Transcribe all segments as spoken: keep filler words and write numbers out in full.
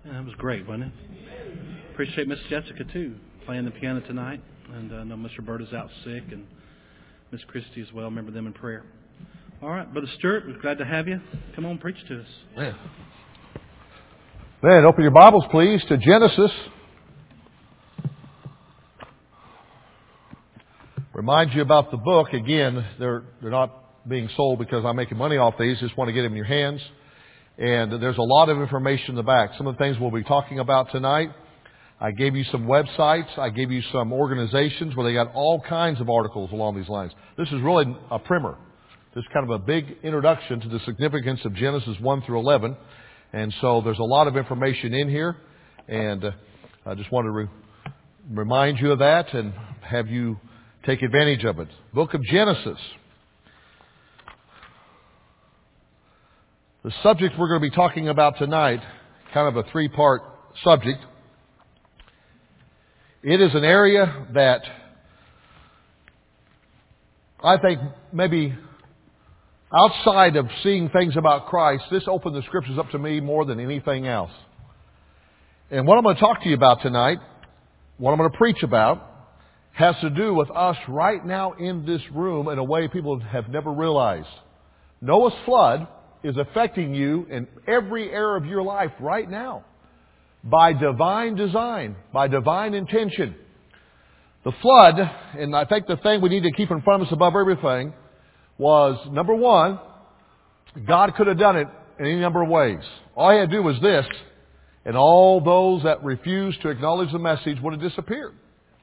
Yeah, that was great, wasn't it? Appreciate Miss Jessica, too, playing the piano tonight. And I know Mister Bert is out sick, and Miss Christie as well. Remember them in prayer. All right, Brother Stewart, we're glad to have you. Come on, preach to us. Man. Man, open your Bibles, please, to Genesis. Remind you about the book. Again, they're they're not being sold because I'm making money off these. Just want to get them in your hands. And there's a lot of information in the back. Some of the things we'll be talking about tonight. I gave you some websites. I gave you some organizations where they got all kinds of articles along these lines. This is really a primer. This is kind of a big introduction to the significance of Genesis one through eleven. And so there's a lot of information in here. And uh, I just want to re- remind you of that and have you take advantage of it. Book of Genesis. The subject we're going to be talking about tonight, kind of a three-part subject. It is an area that I think maybe outside of seeing things about Christ, this opened the Scriptures up to me more than anything else. And what I'm going to talk to you about tonight, what I'm going to preach about, has to do with us right now in this room in a way people have never realized. Noah's flood is affecting you in every area of your life right now by divine design, by divine intention. The flood, and I think the thing we need to keep in front of us above everything, was, number one, God could have done it in any number of ways. All He had to do was this, and all those that refused to acknowledge the message would have disappeared.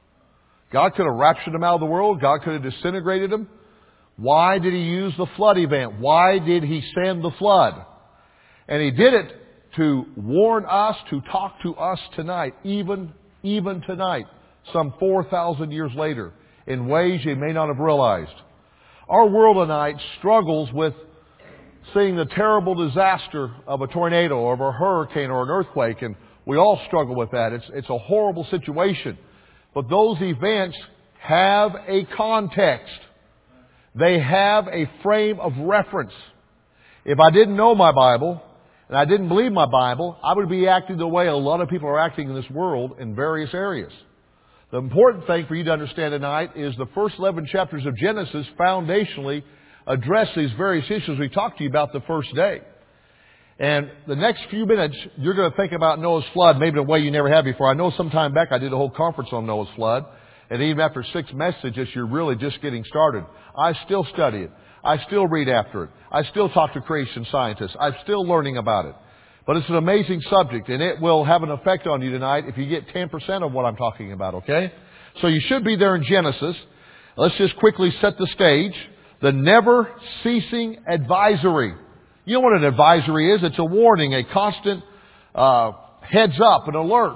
God could have raptured them out of the world. God could have disintegrated them. Why did He use the flood event? Why did He send the flood? And He did it to warn us, to talk to us tonight, even, even tonight, some four thousand years later, in ways you may not have realized. Our world tonight struggles with seeing the terrible disaster of a tornado or of a hurricane or an earthquake, and we all struggle with that. It's, it's a horrible situation. But those events have a context. They have a frame of reference. If I didn't know my Bible, and I didn't believe my Bible, I would be acting the way a lot of people are acting in this world in various areas. The important thing for you to understand tonight is the first eleven chapters of Genesis foundationally address these various issues we talked to you about the first day. And the next few minutes, you're going to think about Noah's flood maybe in a way you never have before. I know some time back I did a whole conference on Noah's flood. And even after six messages, you're really just getting started. I still study it. I still read after it. I still talk to creation scientists. I'm still learning about it. But it's an amazing subject, and it will have an effect on you tonight if you get ten percent of what I'm talking about, okay? So you should be there in Genesis. Let's just quickly set the stage. The never-ceasing advisory. You know what an advisory is? It's a warning, a constant uh, heads up, an alert.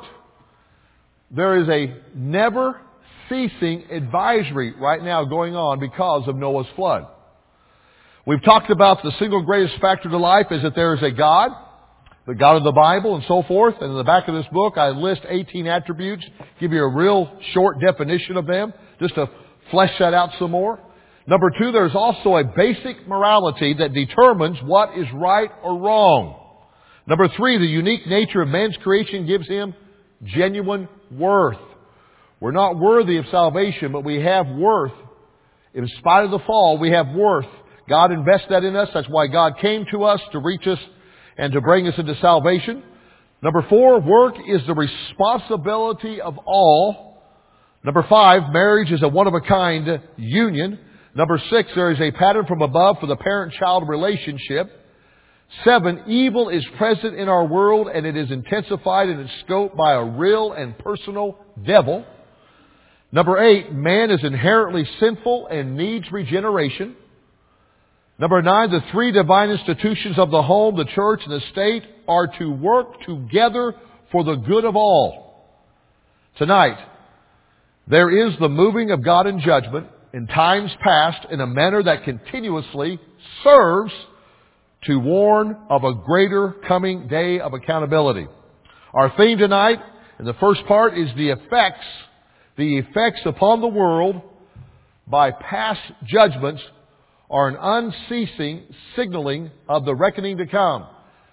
There is a never-ceasing advisory right now going on because of Noah's flood. We've talked about the single greatest factor to life is that there is a God, the God of the Bible and so forth. And in the back of this book, I list eighteen attributes, give you a real short definition of them, just to flesh that out some more. Number two, there's also a basic morality that determines what is right or wrong. Number three, the unique nature of man's creation gives him genuine worth. We're not worthy of salvation, but we have worth. In spite of the fall, we have worth. God invests that in us. That's why God came to us to reach us and to bring us into salvation. Number four, work is the responsibility of all. Number five, marriage is a one-of-a-kind union. Number six, there is a pattern from above for the parent-child relationship. Seven, evil is present in our world and it is intensified in its scope by a real and personal devil. Number eight, man is inherently sinful and needs regeneration. Number nine, the three divine institutions of the home, the church, and the state are to work together for the good of all. Tonight, there is the moving of God in judgment in times past in a manner that continuously serves to warn of a greater coming day of accountability. Our theme tonight, in the first part, is the effects, the effects upon the world by past judgments are an unceasing signaling of the reckoning to come.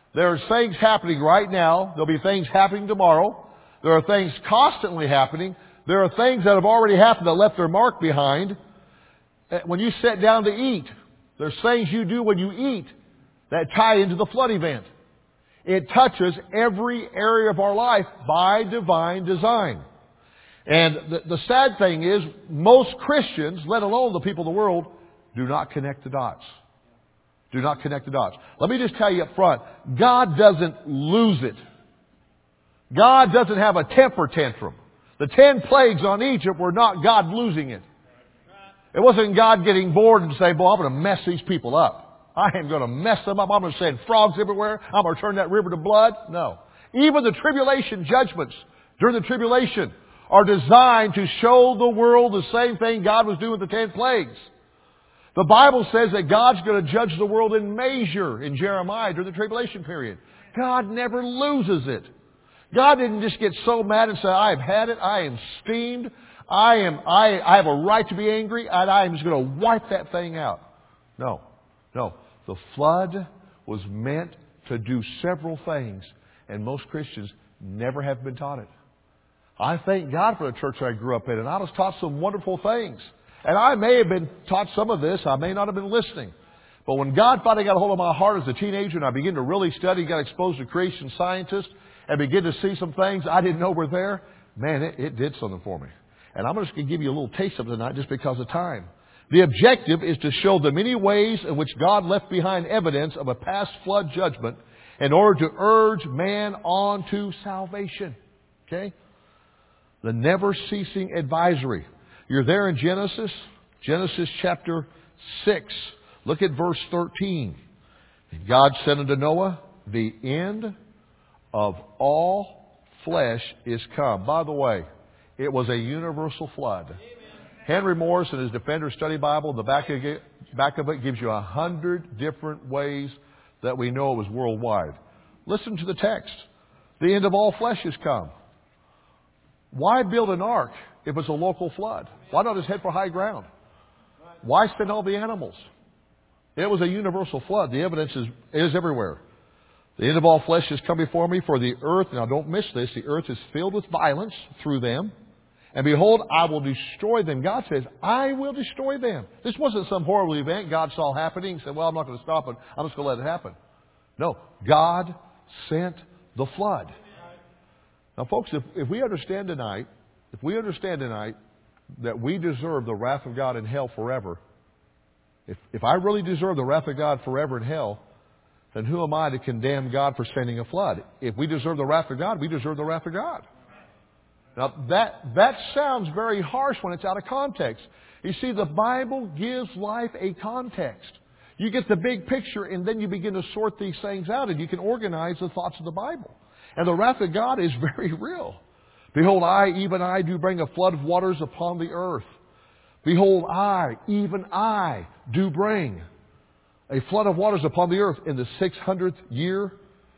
There are things happening right now. There'll be things happening tomorrow. There are things constantly happening. There are things that have already happened that left their mark behind. When you sit down to eat, there's things you do when you eat that tie into the flood event. It touches every area of our life by divine design. And the, the sad thing is, most Christians, let alone the people of the world, do not connect the dots. Do not connect the dots. Let me just tell you up front, God doesn't lose it. God doesn't have a temper tantrum. The ten plagues on Egypt were not God losing it. It wasn't God getting bored and saying, boy, I'm going to mess these people up. I am going to mess them up. I'm going to send frogs everywhere. I'm going to turn that river to blood. No. Even the tribulation judgments during the tribulation are designed to show the world the same thing God was doing with the ten plagues. The Bible says that God's going to judge the world in measure in Jeremiah during the tribulation period. God never loses it. God didn't just get so mad and say, I have had it, I am steamed, I am, I, I have a right to be angry, and I am just going to wipe that thing out. No, no. The flood was meant to do several things, and most Christians never have been taught it. I thank God for the church I grew up in, and I was taught some wonderful things. And I may have been taught some of this, I may not have been listening. But when God finally got a hold of my heart as a teenager and I began to really study, got exposed to creation scientists, and began to see some things I didn't know were there, man, it, it did something for me. And I'm just going to give you a little taste of it tonight just because of time. The objective is to show the many ways in which God left behind evidence of a past flood judgment in order to urge man on to salvation. Okay? The never-ceasing advisory. You're there in Genesis, Genesis chapter six. Look at verse thirteen. God said unto Noah, the end of all flesh is come. By the way, it was a universal flood. Amen. Henry Morris in his Defender Study Bible, the back of it, back of it gives you a hundred different ways that we know it was worldwide. Listen to the text. The end of all flesh is come. Why build an ark if it's a local flood? Why not just head for high ground? Why send all the animals? It was a universal flood. The evidence is, is everywhere. The end of all flesh has come before me, for the earth, now don't miss this, the earth is filled with violence through them. And behold, I will destroy them. God says, I will destroy them. This wasn't some horrible event God saw happening and said, well, I'm not going to stop it. I'm just going to let it happen. No, God sent the flood. Now, folks, if, if we understand tonight, if we understand tonight that we deserve the wrath of God in hell forever, if, if I really deserve the wrath of God forever in hell, then who am I to condemn God for sending a flood? If we deserve the wrath of God, we deserve the wrath of God. Now, that, that sounds very harsh when it's out of context. You see, the Bible gives life a context. You get the big picture, and then you begin to sort these things out, and you can organize the thoughts of the Bible. And the wrath of God is very real. Behold, I, even I, do bring a flood of waters upon the earth. Behold, I, even I, do bring a flood of waters upon the earth in the six hundredth year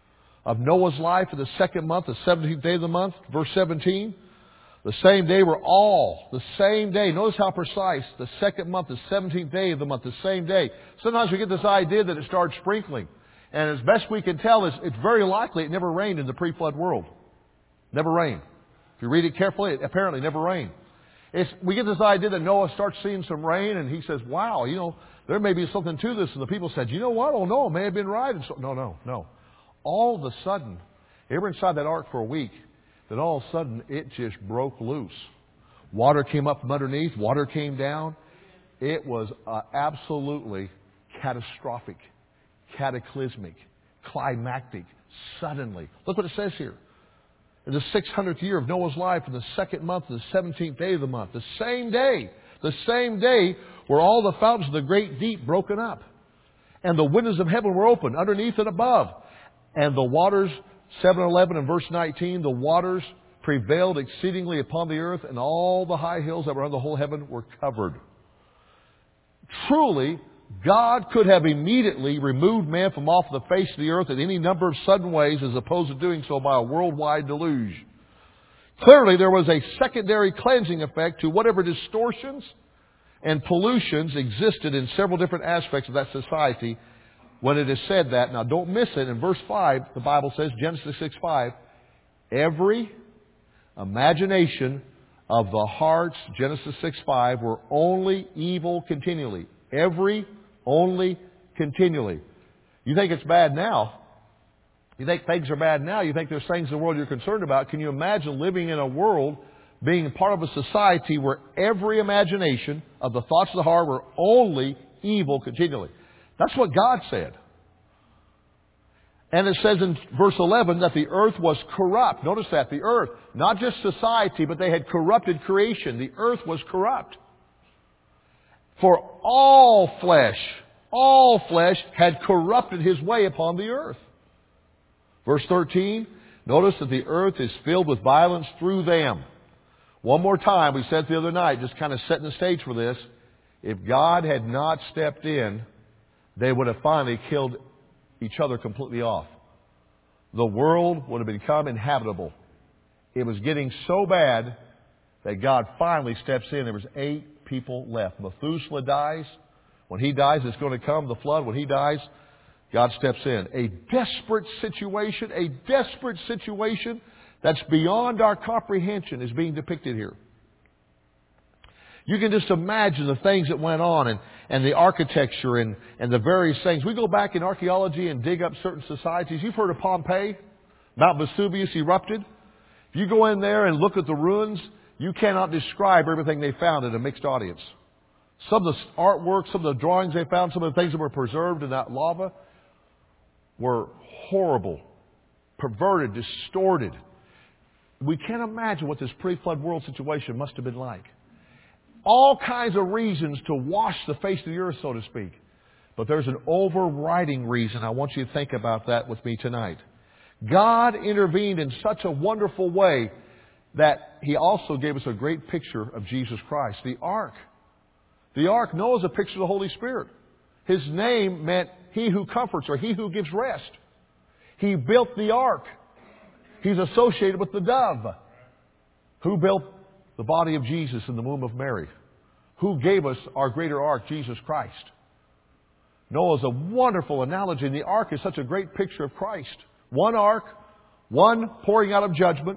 of Noah's life, in the second month, the seventeenth day of the month, verse seventeen. The same day were all, the same day. Notice how precise. The second month, the seventeenth day of the month, the same day. Sometimes we get this idea that it started sprinkling. And as best we can tell, it's, it's very likely it never rained in the pre-flood world. Never rained. If you read it carefully, it apparently never rained. It's, we get this idea that Noah starts seeing some rain, and he says, wow, you know, there may be something to this. And the people said, you know what? Oh, no, it may have been right. And so, no, no, no. All of a sudden, they were inside that ark for a week. Then all of a sudden, it just broke loose. Water came up from underneath. Water came down. It was uh, absolutely catastrophic, cataclysmic, climactic, suddenly. Look what it says here. In the six hundredth year of Noah's life, in the second month, the seventeenth day of the month, the same day, the same day were all the fountains of the great deep broken up. And the windows of heaven were opened, underneath and above. And the waters, seven eleven and verse nineteen, the waters prevailed exceedingly upon the earth, and all the high hills that were on the whole heaven were covered. Truly, God could have immediately removed man from off the face of the earth in any number of sudden ways, as opposed to doing so by a worldwide deluge. Clearly, there was a secondary cleansing effect to whatever distortions and pollutions existed in several different aspects of that society when it is said that. Now don't miss it. In verse five, the Bible says, Genesis six five, every imagination of the hearts, Genesis six five, were only evil continually. Every, only, continually. You think it's bad now. You think things are bad now. You think there's things in the world you're concerned about. Can you imagine living in a world, being part of a society where every imagination of the thoughts of the heart were only evil continually? That's what God said. And it says in verse eleven that the earth was corrupt. Notice that, the earth, not just society, but they had corrupted creation. The earth was corrupt. For all flesh, all flesh had corrupted his way upon the earth. Verse thirteen, notice that the earth is filled with violence through them. One more time, we said the other night, just kind of setting the stage for this. If God had not stepped in, they would have finally killed each other completely off. The world would have become inhabitable. It was getting so bad that God finally steps in. There was eight people left. Methuselah dies. When he dies, it's going to come the flood. When he dies, God steps in. A desperate situation, a desperate situation that's beyond our comprehension is being depicted here. You can just imagine the things that went on and, and the architecture and, and the various things. We go back in archaeology and dig up certain societies. You've heard of Pompeii? Mount Vesuvius erupted. If you go in there and look at the ruins, you cannot describe everything they found in a mixed audience. Some of the artwork, some of the drawings they found, some of the things that were preserved in that lava were horrible, perverted, distorted. We can't imagine what this pre-flood world situation must have been like. All kinds of reasons to wash the face of the earth, so to speak. But there's an overriding reason. I want you to think about that with me tonight. God intervened in such a wonderful way that He also gave us a great picture of Jesus Christ. The ark. The ark, Noah's a picture of the Holy Spirit. His name meant He who comforts or He who gives rest. He built the ark. He's associated with the dove. Who built the body of Jesus in the womb of Mary? Who gave us our greater ark, Jesus Christ? Noah's a wonderful analogy, and the ark is such a great picture of Christ. One ark, one pouring out of judgment,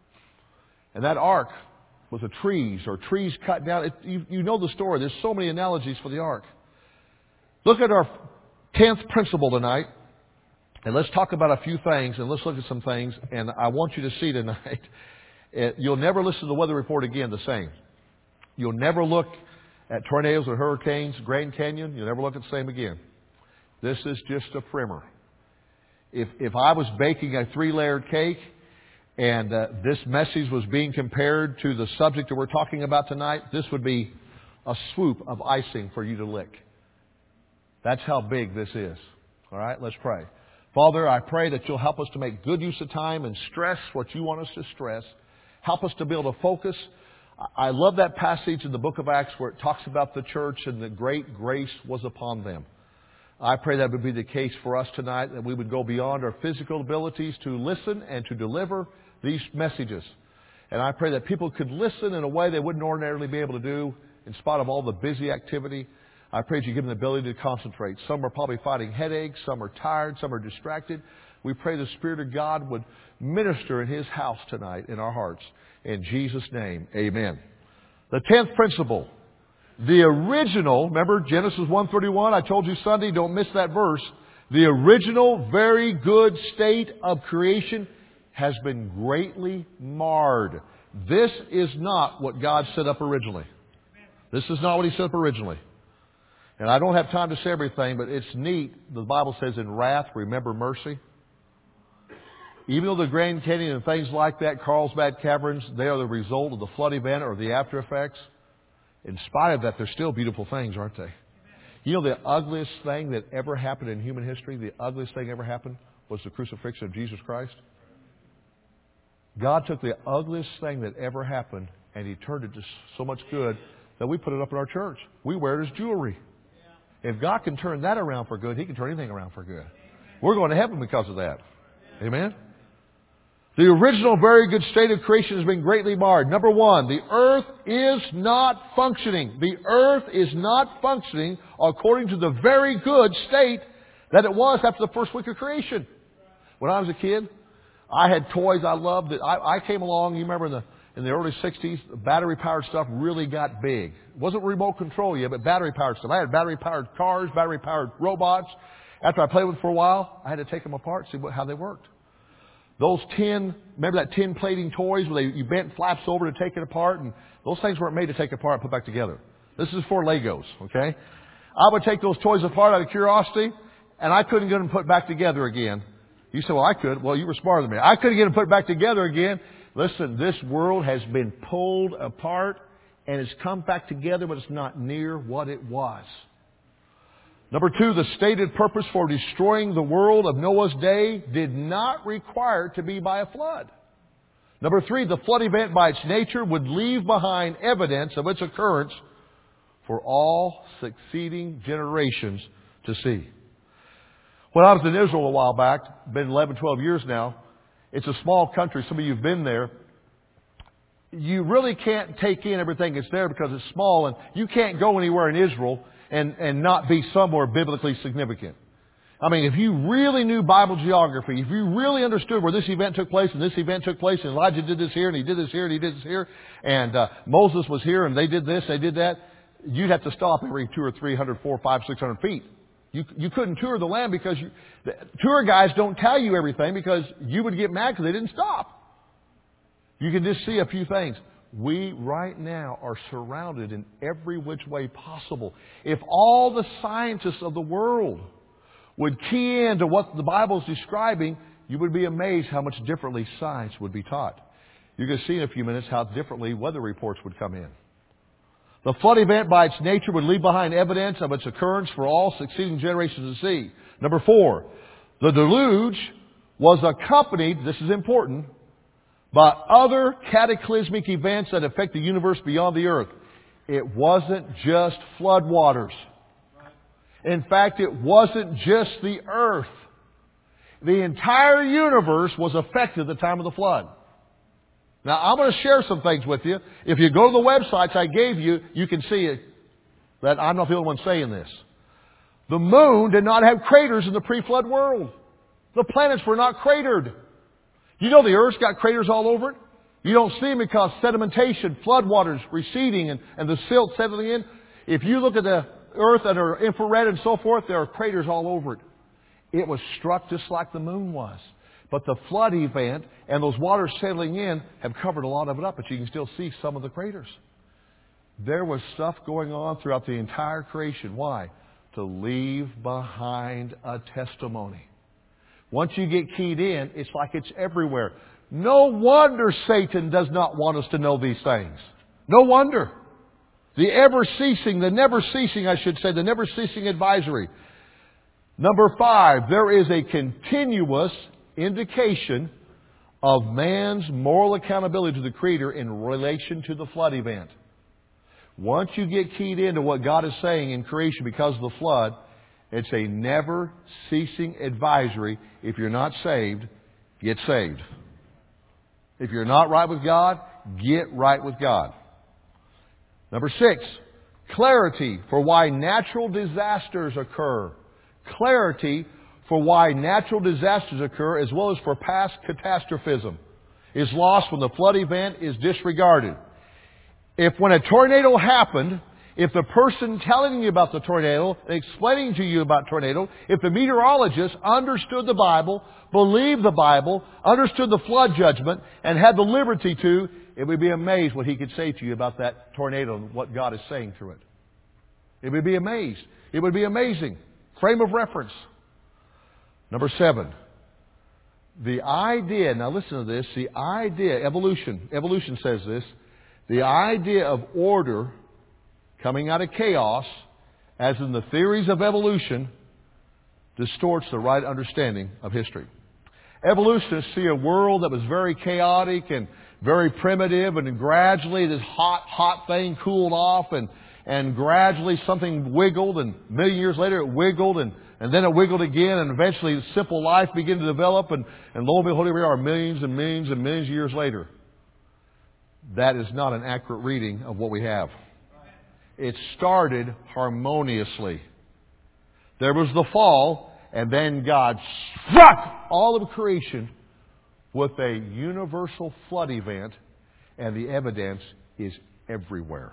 and that ark was the trees or trees cut down. It, you, you know the story. There's so many analogies for the ark. Look at our tenth principle tonight, and let's talk about a few things, and let's look at some things, and I want you to see tonight. You'll never listen to the weather report again the same. You'll never look at tornadoes or hurricanes, Grand Canyon. You'll never look at the same again. This is just a primer. If if I was baking a three-layered cake and uh, this message was being compared to the subject that we're talking about tonight, this would be a swoop of icing for you to lick. That's how big this is. All right, let's pray. Father, I pray that you'll help us to make good use of time and stress what you want us to stress. Help us to be able to focus. I love that passage in the book of Acts where it talks about the church and the great grace was upon them. I pray that would be the case for us tonight, that we would go beyond our physical abilities to listen and to deliver these messages. And I pray that people could listen in a way they wouldn't ordinarily be able to do in spite of all the busy activity. I pray that you give them the ability to concentrate. Some are probably fighting headaches. Some are tired. Some are distracted. We pray the Spirit of God would minister in His house tonight in our hearts. In Jesus' name, amen. The tenth principle. The original, remember Genesis one thirty-one, I told you Sunday, don't miss that verse. The original very good state of creation has been greatly marred. This is not what God set up originally. This is not what He set up originally. And I don't have time to say everything, but it's neat. The Bible says in wrath, remember mercy. Even though the Grand Canyon and things like that, Carlsbad Caverns, they are the result of the flood event or the after effects. In spite of that, they're still beautiful things, aren't they? You know the ugliest thing that ever happened in human history, the ugliest thing ever happened was the crucifixion of Jesus Christ. God took the ugliest thing that ever happened and He turned it to so much good that we put it up in our church. We wear it as jewelry. If God can turn that around for good, He can turn anything around for good. We're going to heaven because of that. Amen? The original very good state of creation has been greatly marred. Number one, the earth is not functioning. The earth is not functioning according to the very good state than it was after the first week of creation. When I was a kid, I had toys I loved. I, I came along, you remember in the, in the early sixties, battery-powered stuff really got big. It wasn't remote control yet, but battery-powered stuff. I had battery-powered cars, battery-powered robots. After I played with them for a while, I had to take them apart, see what, how they worked. Those tin, remember that tin plating toys where they, you bent flaps over to take it apart? And those things weren't made to take apart and put back together. This is for Legos, okay? I would take those toys apart out of curiosity, and I couldn't get them put back together again. You say, well, I could. Well, you were smarter than me. I couldn't get them put back together again. Listen, this world has been pulled apart, and it's come back together, but it's not near what it was. Number two, the stated purpose for destroying the world of Noah's day did not require it to be by a flood. Number three, the flood event by its nature would leave behind evidence of its occurrence for all succeeding generations to see. When I was in Israel a while back, been eleven, twelve years now, it's a small country. Some of you have been there. You really can't take in everything that's there because it's small, and you can't go anywhere in Israel and, and not be somewhere biblically significant. I mean, if you really knew Bible geography, if you really understood where this event took place and this event took place, and Elijah did this here and he did this here and he did this here, and uh, Moses was here and they did this, they did that, you'd have to stop every two or three hundred, four, five, six hundred feet. You you couldn't tour the land because you, the tour guides don't tell you everything because you would get mad because they didn't stop. You can just see a few things. We right now are surrounded in every which way possible. If all the scientists of the world would key into what the Bible is describing, you would be amazed how much differently science would be taught. You're going to see in a few minutes how differently weather reports would come in. The flood event by its nature would leave behind evidence of its occurrence for all succeeding generations to see. Number four, the deluge was accompanied, this is important, by other cataclysmic events that affect the universe beyond the earth. It wasn't just flood waters. In fact, it wasn't just the earth. The entire universe was affected at the time of the flood. Now, I'm going to share some things with you. If you go to the websites I gave you, you can see it, that I'm not the only one saying this. The moon did not have craters in the pre-flood world. The planets were not cratered. You know the Earth's got craters all over it? You don't see them because sedimentation, floodwaters receding, and, and the silt settling in. If you look at the Earth under infrared and so forth, there are craters all over it. It was struck just like the moon was. But the flood event and those waters settling in have covered a lot of it up, but you can still see some of the craters. There was stuff going on throughout the entire creation. Why? To leave behind a testimony. Once you get keyed in, it's like it's everywhere. No wonder Satan does not want us to know these things. No wonder. The ever-ceasing, the never-ceasing, I should say, the never-ceasing advisory. Number five, there is a continuous indication of man's moral accountability to the Creator in relation to the flood event. Once you get keyed into what God is saying in creation because of the flood, it's a never-ceasing advisory. If you're not saved, get saved. If you're not right with God, get right with God. Number six, clarity for why natural disasters occur. Clarity for why natural disasters occur as well as for past catastrophism is lost when the flood event is disregarded. If when a tornado happened, if the person telling you about the tornado, explaining to you about tornado, if the meteorologist understood the Bible, believed the Bible, understood the flood judgment, and had the liberty to, it would be amazed what he could say to you about that tornado and what God is saying through it. It would be amazed. It would be amazing. Frame of reference. Number seven. The idea, now listen to this, the idea, evolution, evolution says this, the idea of order coming out of chaos, as in the theories of evolution, distorts the right understanding of history. Evolutionists see a world that was very chaotic and very primitive, and gradually this hot, hot thing cooled off, and, and gradually something wiggled, and a million years later it wiggled, and, and then it wiggled again, and eventually simple life began to develop, and, and lo and behold, here we are millions and millions and millions of years later. That is not an accurate reading of what we have. It started harmoniously. There was the fall, And then God struck all of creation with a universal flood event, and the evidence is everywhere.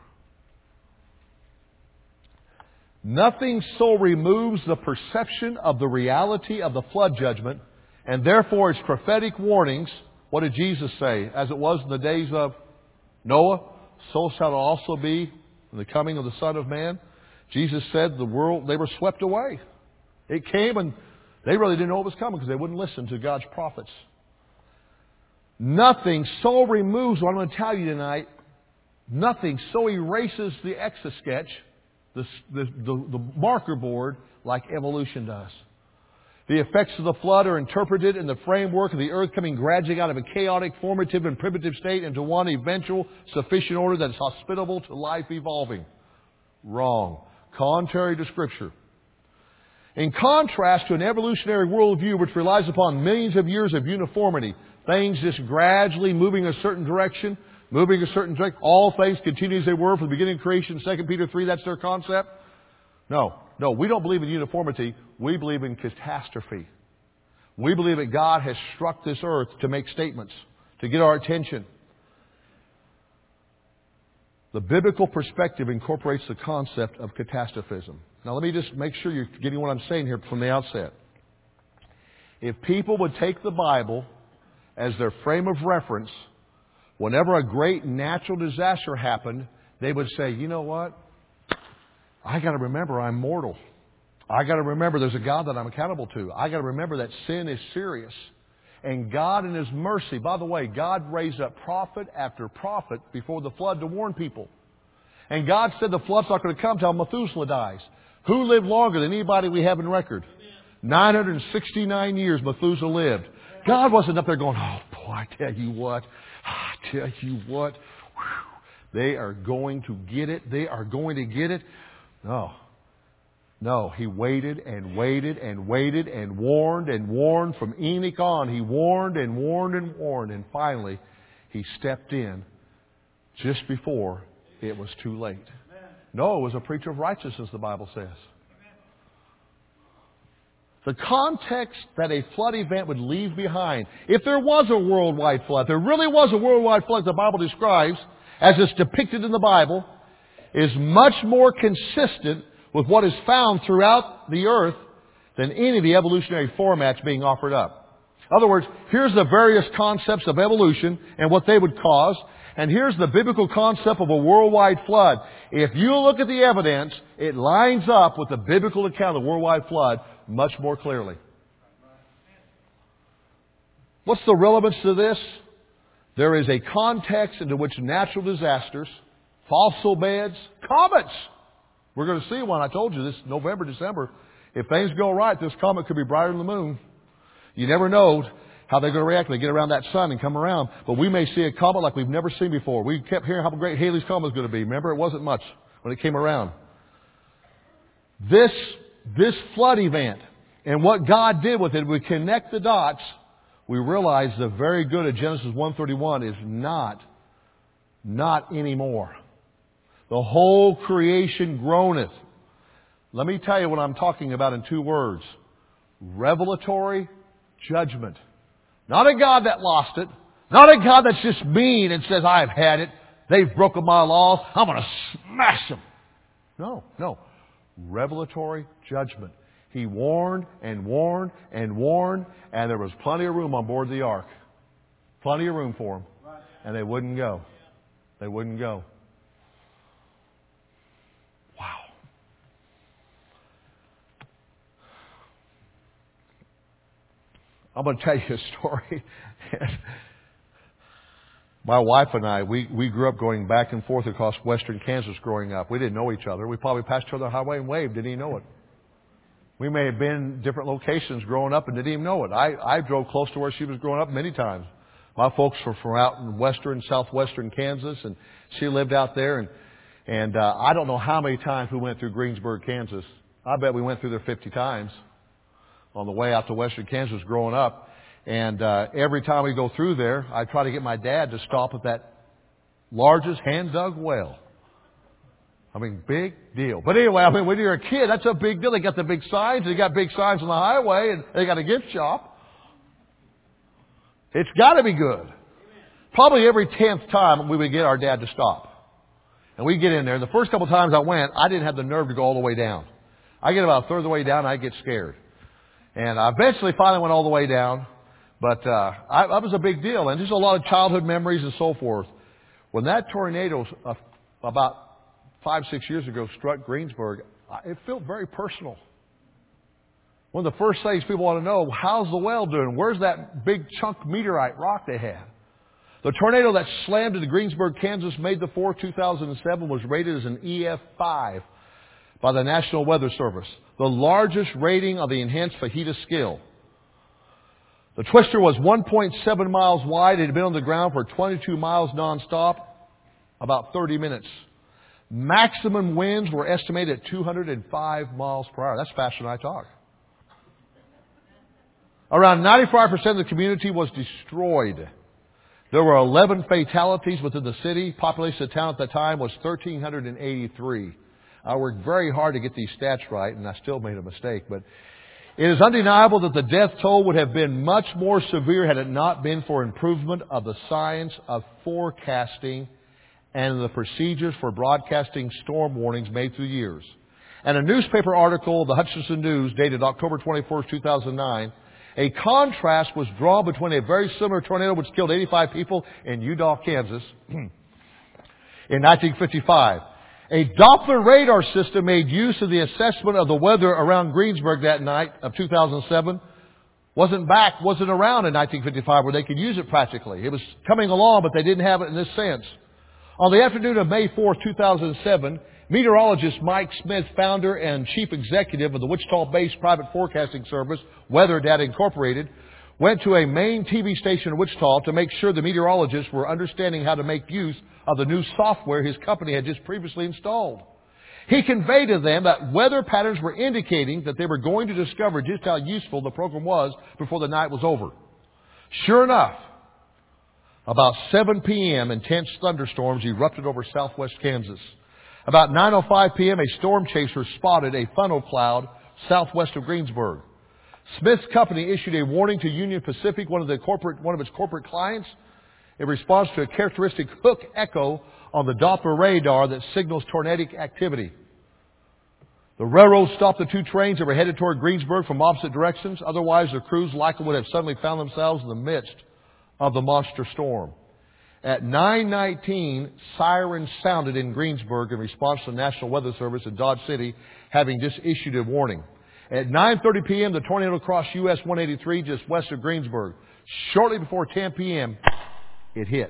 Nothing so removes the perception of the reality of the flood judgment, and therefore its prophetic warnings. What did Jesus say? As it was in the days of Noah, so shall it also be in the coming of the Son of Man. Jesus said the world, they were swept away. It came and they really didn't know it was coming because they wouldn't listen to God's prophets. Nothing so removes what I'm going to tell you tonight. Nothing so erases the Etch-a-Sketch, the, the, the, the marker board, like evolution does. The effects of the flood are interpreted in the framework of the earth coming gradually out of a chaotic, formative, and primitive state into one eventual sufficient order that is hospitable to life evolving. Wrong. Contrary to Scripture. In contrast to an evolutionary worldview which relies upon millions of years of uniformity, things just gradually moving a certain direction, moving a certain direction, all things continue as they were from the beginning of creation, Second Peter three, that's their concept. No, no, we don't believe in uniformity. We believe in catastrophe. We believe that God has struck this earth to make statements, to get our attention. The biblical perspective incorporates the concept of catastrophism. Now let me just make sure you're getting what I'm saying here from the outset. If people would take the Bible as their frame of reference, whenever a great natural disaster happened, they would say, you know what? I got to remember I'm mortal. I got to remember there's a God that I'm accountable to. I got to remember that sin is serious. And God in His mercy, by the way, God raised up prophet after prophet before the flood to warn people. And God said the flood's not going to come till Methuselah dies. Who lived longer than anybody we have in record? nine hundred sixty-nine years Methuselah lived. God wasn't up there going, oh boy, I tell you what, I tell you what, whew, they are going to get it. They are going to get it. No. No, He waited and waited and waited and warned and warned from Enoch on. He warned and warned and warned. And finally, He stepped in just before it was too late. Noah was a preacher of righteousness, the Bible says. The context that a flood event would leave behind, if there was a worldwide flood, there really was a worldwide flood the Bible describes, as it's depicted in the Bible, is much more consistent with what is found throughout the earth than any of the evolutionary formats being offered up. In other words, here's the various concepts of evolution and what they would cause, and here's the biblical concept of a worldwide flood. If you look at the evidence, it lines up with the biblical account of the worldwide flood much more clearly. What's the relevance to this? There is a context into which natural disasters, fossil beds, comets. We're going to see one. I told you this November, December. If things go right, this comet could be brighter than the moon. You never know how they're going to react when they get around that sun and come around. But we may see a comet like we've never seen before. We kept hearing how great Halley's Comet is going to be. Remember, it wasn't much when it came around. This, this flood event and what God did with it, we connect the dots. We realize the very good of Genesis one thirty-one is not, not anymore. The whole creation groaneth. Let me tell you what I'm talking about in two words. Revelatory judgment. Not a God that lost it. Not a God that's just mean and says, I've had it. They've broken my laws. I'm going to smash them. No, no. Revelatory judgment. He warned and warned and warned, and there was plenty of room on board the ark. Plenty of room for them. And they wouldn't go. They wouldn't go. Wow. I'm going to tell you a story. My wife and I, we, we grew up going back and forth across western Kansas growing up. We didn't know each other. We probably passed each other on the highway and waved, didn't even know it. We may have been in different locations growing up and didn't even know it. I, I drove close to where she was growing up many times. My folks were from out in western, southwestern Kansas, and she lived out there. And, and uh, I don't know how many times we went through Greensburg, Kansas. I bet we went through there fifty times on the way out to western Kansas growing up. And uh, every time we go through there, I try to get my dad to stop at that largest hand-dug well. I mean, big deal. But anyway, I mean, when you're a kid, that's a big deal. They got the big signs. They got big signs on the highway, and they got a gift shop. It's got to be good. Probably every tenth time we would get our dad to stop. And we'd get in there. And the first couple of times I went, I didn't have the nerve to go all the way down. I get about a third of the way down, and I get scared. And I eventually finally went all the way down. But uh, I, that was a big deal. And just a lot of childhood memories and so forth. When that tornado uh, about five, six years ago struck Greensburg, it felt very personal. One of the first things people want to know, how's the well doing? Where's that big chunk meteorite rock they had? The tornado that slammed into Greensburg, Kansas, May the fourth, two thousand seven, was rated as an E F five by the National Weather Service, the largest rating of the enhanced fajita scale. The twister was one point seven miles wide. It had been on the ground for twenty-two miles nonstop, about thirty minutes. Maximum winds were estimated at two hundred five miles per hour. That's faster than I talk. Around ninety-five percent of the community was destroyed. There were eleven fatalities within the city. Population of the town at the time was one thousand three hundred eighty-three. I worked very hard to get these stats right, and I still made a mistake. But it is undeniable that the death toll would have been much more severe had it not been for improvement of the science of forecasting and the procedures for broadcasting storm warnings made through the years. And a newspaper article, the Hutchinson News, dated October twenty-first, two thousand nine, a contrast was drawn between a very similar tornado which killed eighty-five people in Udall, Kansas in nineteen fifty-five. A Doppler radar system made use of the assessment of the weather around Greensburg that night of two thousand seven. Wasn't back, wasn't around in nineteen fifty-five where they could use it practically. It was coming along, but they didn't have it in this sense. On the afternoon of May fourth, two thousand seven, meteorologist Mike Smith, founder and chief executive of the Wichita-based private forecasting service, Weather Data Incorporated, went to a main T V station in Wichita to make sure the meteorologists were understanding how to make use of the new software his company had just previously installed. He conveyed to them that weather patterns were indicating that they were going to discover just how useful the program was before the night was over. Sure enough, about seven p.m., intense thunderstorms erupted over southwest Kansas. About nine oh five p.m., a storm chaser spotted a funnel cloud southwest of Greensburg. Smith's company issued a warning to Union Pacific, one of the corporate, one of its corporate clients, in response to a characteristic hook echo on the Doppler radar that signals tornadic activity. The railroad stopped the two trains that were headed toward Greensburg from opposite directions. Otherwise, the crews likely would have suddenly found themselves in the midst of the monster storm. At nine nineteen, sirens sounded in Greensburg in response to the National Weather Service in Dodge City having just issued a warning. At nine thirty p.m., the tornado crossed U S one eighty-three just west of Greensburg. Shortly before ten p.m., it hit.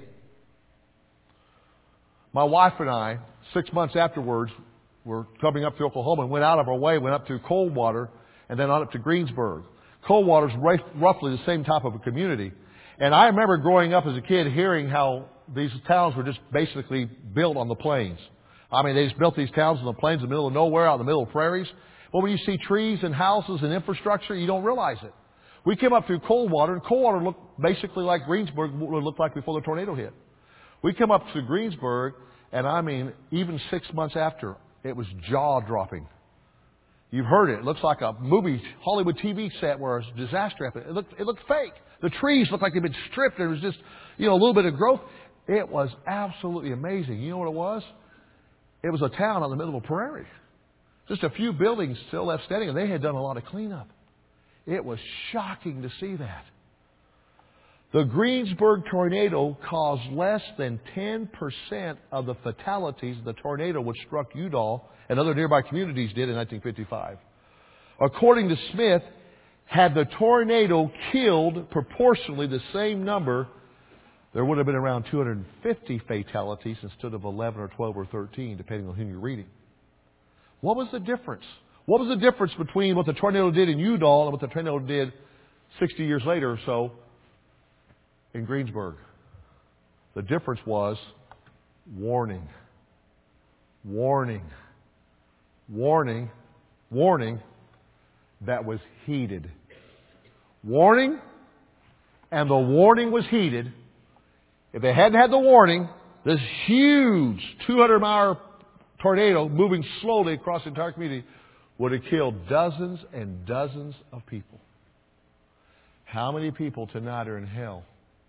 My wife and I, six months afterwards, were coming up to Oklahoma and went out of our way, went up to Coldwater, and then on up to Greensburg. Coldwater's roughly the same type of a community. And I remember growing up as a kid hearing how these towns were just basically built on the plains. I mean, they just built these towns on the plains in the middle of nowhere, out in the middle of prairies. But when you see trees and houses and infrastructure, you don't realize it. We came up through Coldwater, and Coldwater looked basically like Greensburg would look like before the tornado hit. We come up to Greensburg, and I mean, even six months after, it was jaw-dropping. You've heard it. It looks like a movie, Hollywood T V set where a disaster happened. It looked, it looked fake. The trees looked like they'd been stripped. There was just, you know, a little bit of growth. It was absolutely amazing. You know what it was? It was a town on the middle of a prairie. Just a few buildings still left standing, and they had done a lot of cleanup. It was shocking to see that. The Greensburg tornado caused less than ten percent of the fatalities the tornado which struck Udall and other nearby communities did in nineteen fifty-five. According to Smith, had the tornado killed proportionally the same number, there would have been around two hundred fifty fatalities instead of eleven or twelve or thirteen, depending on whom you're reading. What was the difference? What was the difference between what the tornado did in Udall and what the tornado did sixty years later or so in Greensburg? The difference was warning. Warning. Warning. Warning that was heeded. Warning, and the warning was heeded. If they hadn't had the warning, this huge two hundred mile tornado moving slowly across the entire community would have killed dozens and dozens of people. How many people tonight are in hell?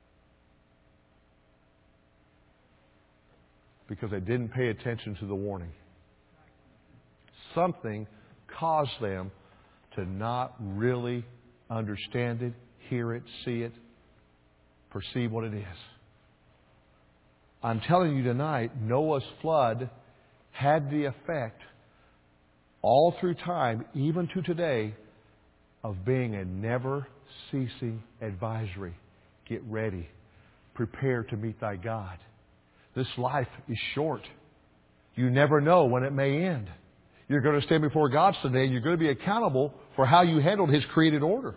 Because they didn't pay attention to the warning. Something caused them to not really understand it, hear it, see it, perceive what it is. I'm telling you tonight, Noah's flood had the effect all through time, even to today, of being a never-ceasing advisory. Get ready. Prepare to meet thy God. This life is short. You never know when it may end. You're going to stand before God someday, and you're going to be accountable for how you handled His created order.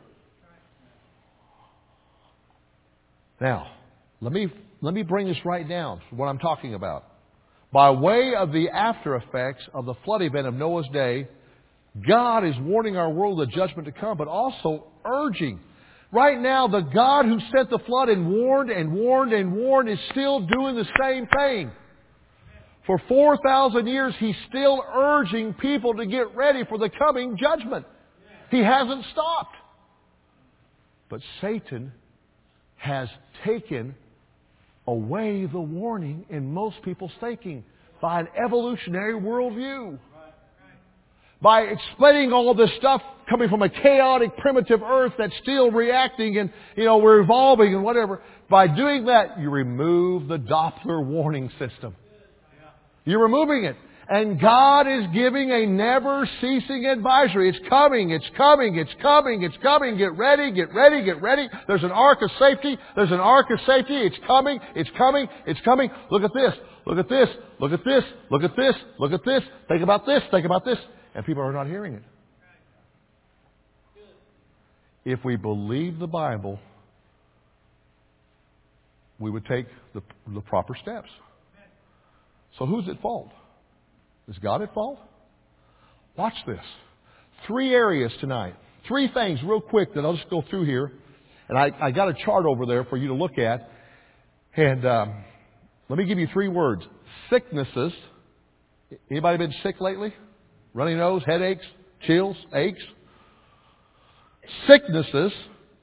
Now, let me let me bring this right down to what I'm talking about. By way of the after effects of the flood event of Noah's day, God is warning our world of the judgment to come, but also urging. Right now, the God who sent the flood and warned and warned and warned is still doing the same thing. For four thousand years, He's still urging people to get ready for the coming judgment. He hasn't stopped. But Satan has taken away the warning in most people's thinking by an evolutionary worldview. By explaining all this stuff coming from a chaotic, primitive earth that's still reacting and, you know, we're evolving and whatever. By doing that, you remove the Doppler warning system. You're removing it. And God is giving a never-ceasing advisory. It's coming, it's coming, it's coming, it's coming. Get ready, get ready, get ready. There's an ark of safety. There's an ark of safety. It's coming, it's coming, it's coming. Look at this, look at this, look at this, look at this, look at this. Think about this, think about this. And people are not hearing it. If we believe the Bible, we would take the, the proper steps. So who's at fault? Is God at fault? Watch this. Three areas tonight. Three things real quick that I'll just go through here. And I, I got a chart over there for you to look at. And um, let me give you three words. Sicknesses. Anybody been sick lately? Runny nose, headaches, chills, aches. Sicknesses.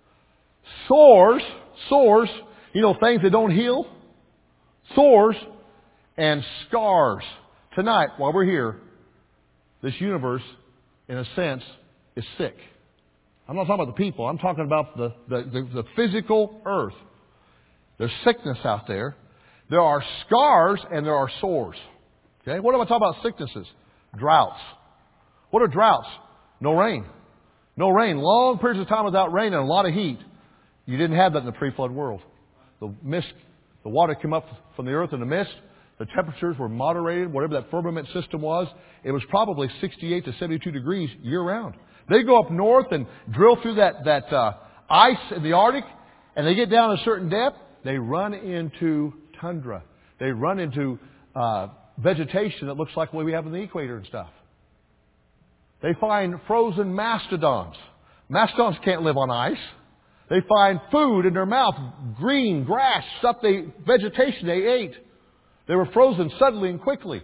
Sores. Sores. You know, things that don't heal. Sores. And scars. Tonight, while we're here, this universe, in a sense, is sick. I'm not talking about the people. I'm talking about the, the, the, the physical earth. There's sickness out there. There are scars and there are sores. Okay? What am I talking about sicknesses? Droughts. What are droughts? No rain. No rain. Long periods of time without rain and a lot of heat. You didn't have that in the pre-flood world. The mist, the water came up from the earth in the mist. The temperatures were moderated, whatever that firmament system was. It was probably sixty-eight to seventy-two degrees year-round. They go up north and drill through that, that uh, ice in the Arctic, and they get down a certain depth, they run into tundra. They run into uh, vegetation that looks like what we have in the equator and stuff. They find frozen mastodons. Mastodons can't live on ice. They find food in their mouth, green, grass, stuff they, vegetation they ate. They were frozen suddenly and quickly.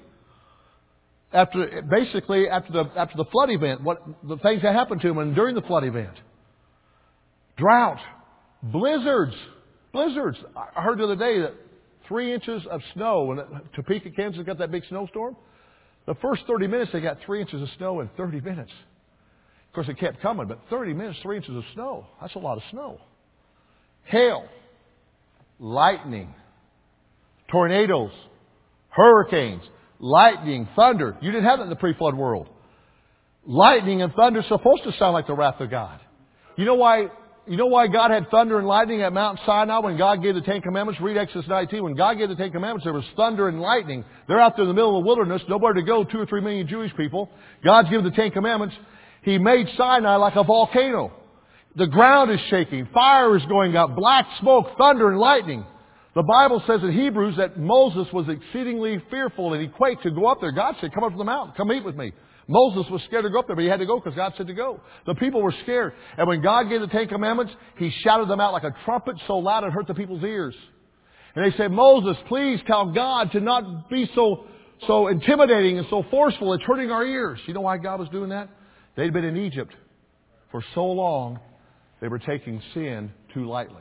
After, basically, after the, after the flood event, what the things that happened to them and during the flood event. Drought. Blizzards. Blizzards. I heard the other day that three inches of snow, when Topeka, Kansas got that big snowstorm, the first thirty minutes they got three inches of snow in thirty minutes. Of course, it kept coming, but thirty minutes, three inches of snow. That's a lot of snow. Hail. Lightning. Tornadoes. Hurricanes, lightning, thunder. You didn't have that in the pre-flood world. Lightning and thunder is supposed to sound like the wrath of God. You know why? You know why God had thunder and lightning at Mount Sinai when God gave the Ten Commandments? Read Exodus nineteen. When God gave the Ten Commandments, there was thunder and lightning. They're out there in the middle of the wilderness, nowhere to go, two or three million Jewish people. God's given the Ten Commandments. He made Sinai like a volcano. The ground is shaking. Fire is going up. Black smoke, thunder and lightning. The Bible says in Hebrews that Moses was exceedingly fearful and he quaked to go up there. God said, come up to the mountain. Come meet with me. Moses was scared to go up there, but he had to go because God said to go. The people were scared. And when God gave the Ten Commandments, He shouted them out like a trumpet so loud it hurt the people's ears. And they said, Moses, please tell God to not be so so intimidating and so forceful, it's hurting our ears. You know why God was doing that? They'd been in Egypt for so long, they were taking sin too lightly.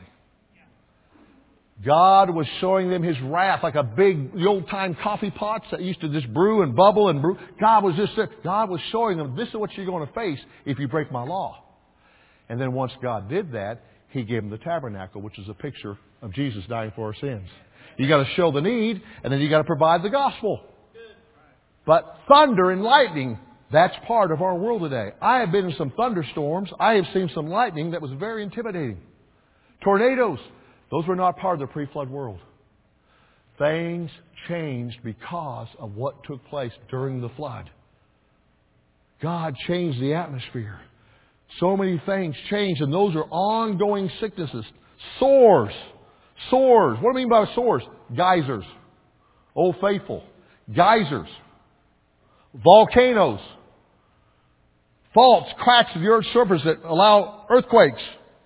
God was showing them His wrath like a big, the old-time coffee pots that used to just brew and bubble and brew. God was just, God was showing them, this is what you're going to face if you break my law. And then once God did that, He gave them the tabernacle, which is a picture of Jesus dying for our sins. You got to show the need, and then you got to provide the gospel. But thunder and lightning, that's part of our world today. I have been in some thunderstorms. I have seen some lightning that was very intimidating. Tornadoes, those were not part of the pre-flood world. Things changed because of what took place during the flood. God changed the atmosphere. So many things changed, and those are ongoing sicknesses. Sores. Sores. What do I mean by sores? Geysers. Old Faithful. Geysers. Volcanoes. Faults, cracks of the earth's surface that allow earthquakes.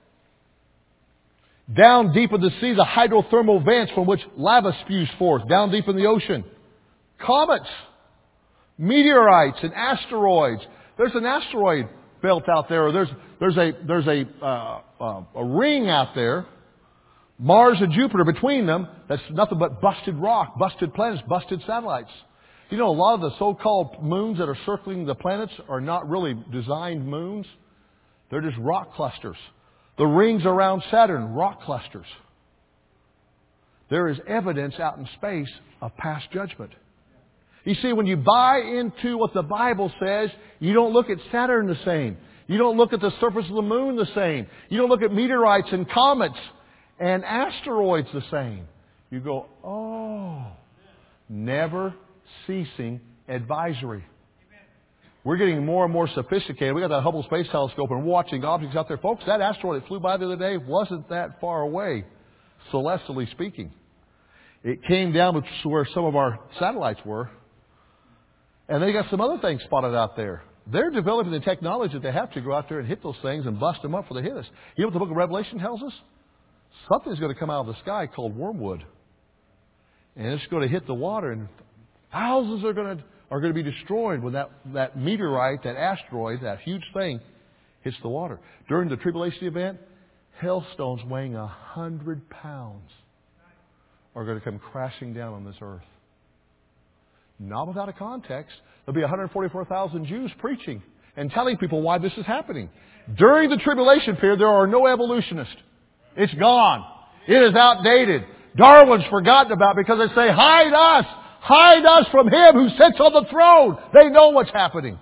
Down deep in the sea, the hydrothermal vents from which lava spews forth. Down deep in the ocean. Comets. Meteorites and asteroids. There's an asteroid belt out there. Or there's, there's a, there's a, uh, uh, a ring out there. Mars and Jupiter between them. That's nothing but busted rock, busted planets, busted satellites. You know, a lot of the so-called moons that are circling the planets are not really designed moons. They're just rock clusters. The rings around Saturn, rock clusters. There is evidence out in space of past judgment. You see, when you buy into what the Bible says, you don't look at Saturn the same. You don't look at the surface of the moon the same. You don't look at meteorites and comets and asteroids the same. You go, oh, never ceasing advisory. We're getting more and more sophisticated. We got that Hubble Space Telescope and we're watching objects out there. Folks, that asteroid that flew by the other day wasn't that far away, celestially speaking. It came down to where some of our satellites were. And they got some other things spotted out there. They're developing the technology that they have to go out there and hit those things and bust them up before they hit us. You know what the book of Revelation tells us? Something's going to come out of the sky called wormwood. And it's going to hit the water, and thousands are going to are going to be destroyed when that, that meteorite, that asteroid, that huge thing hits the water. During the tribulation event, hailstones weighing a hundred pounds are going to come crashing down on this earth. Not without a context. There'll be one hundred forty-four thousand Jews preaching and telling people why this is happening. During the tribulation period, there are no evolutionists. It's gone. It is outdated. Darwin's forgotten about because they say, hide us! Hide us from Him who sits on the throne! They know what's happening.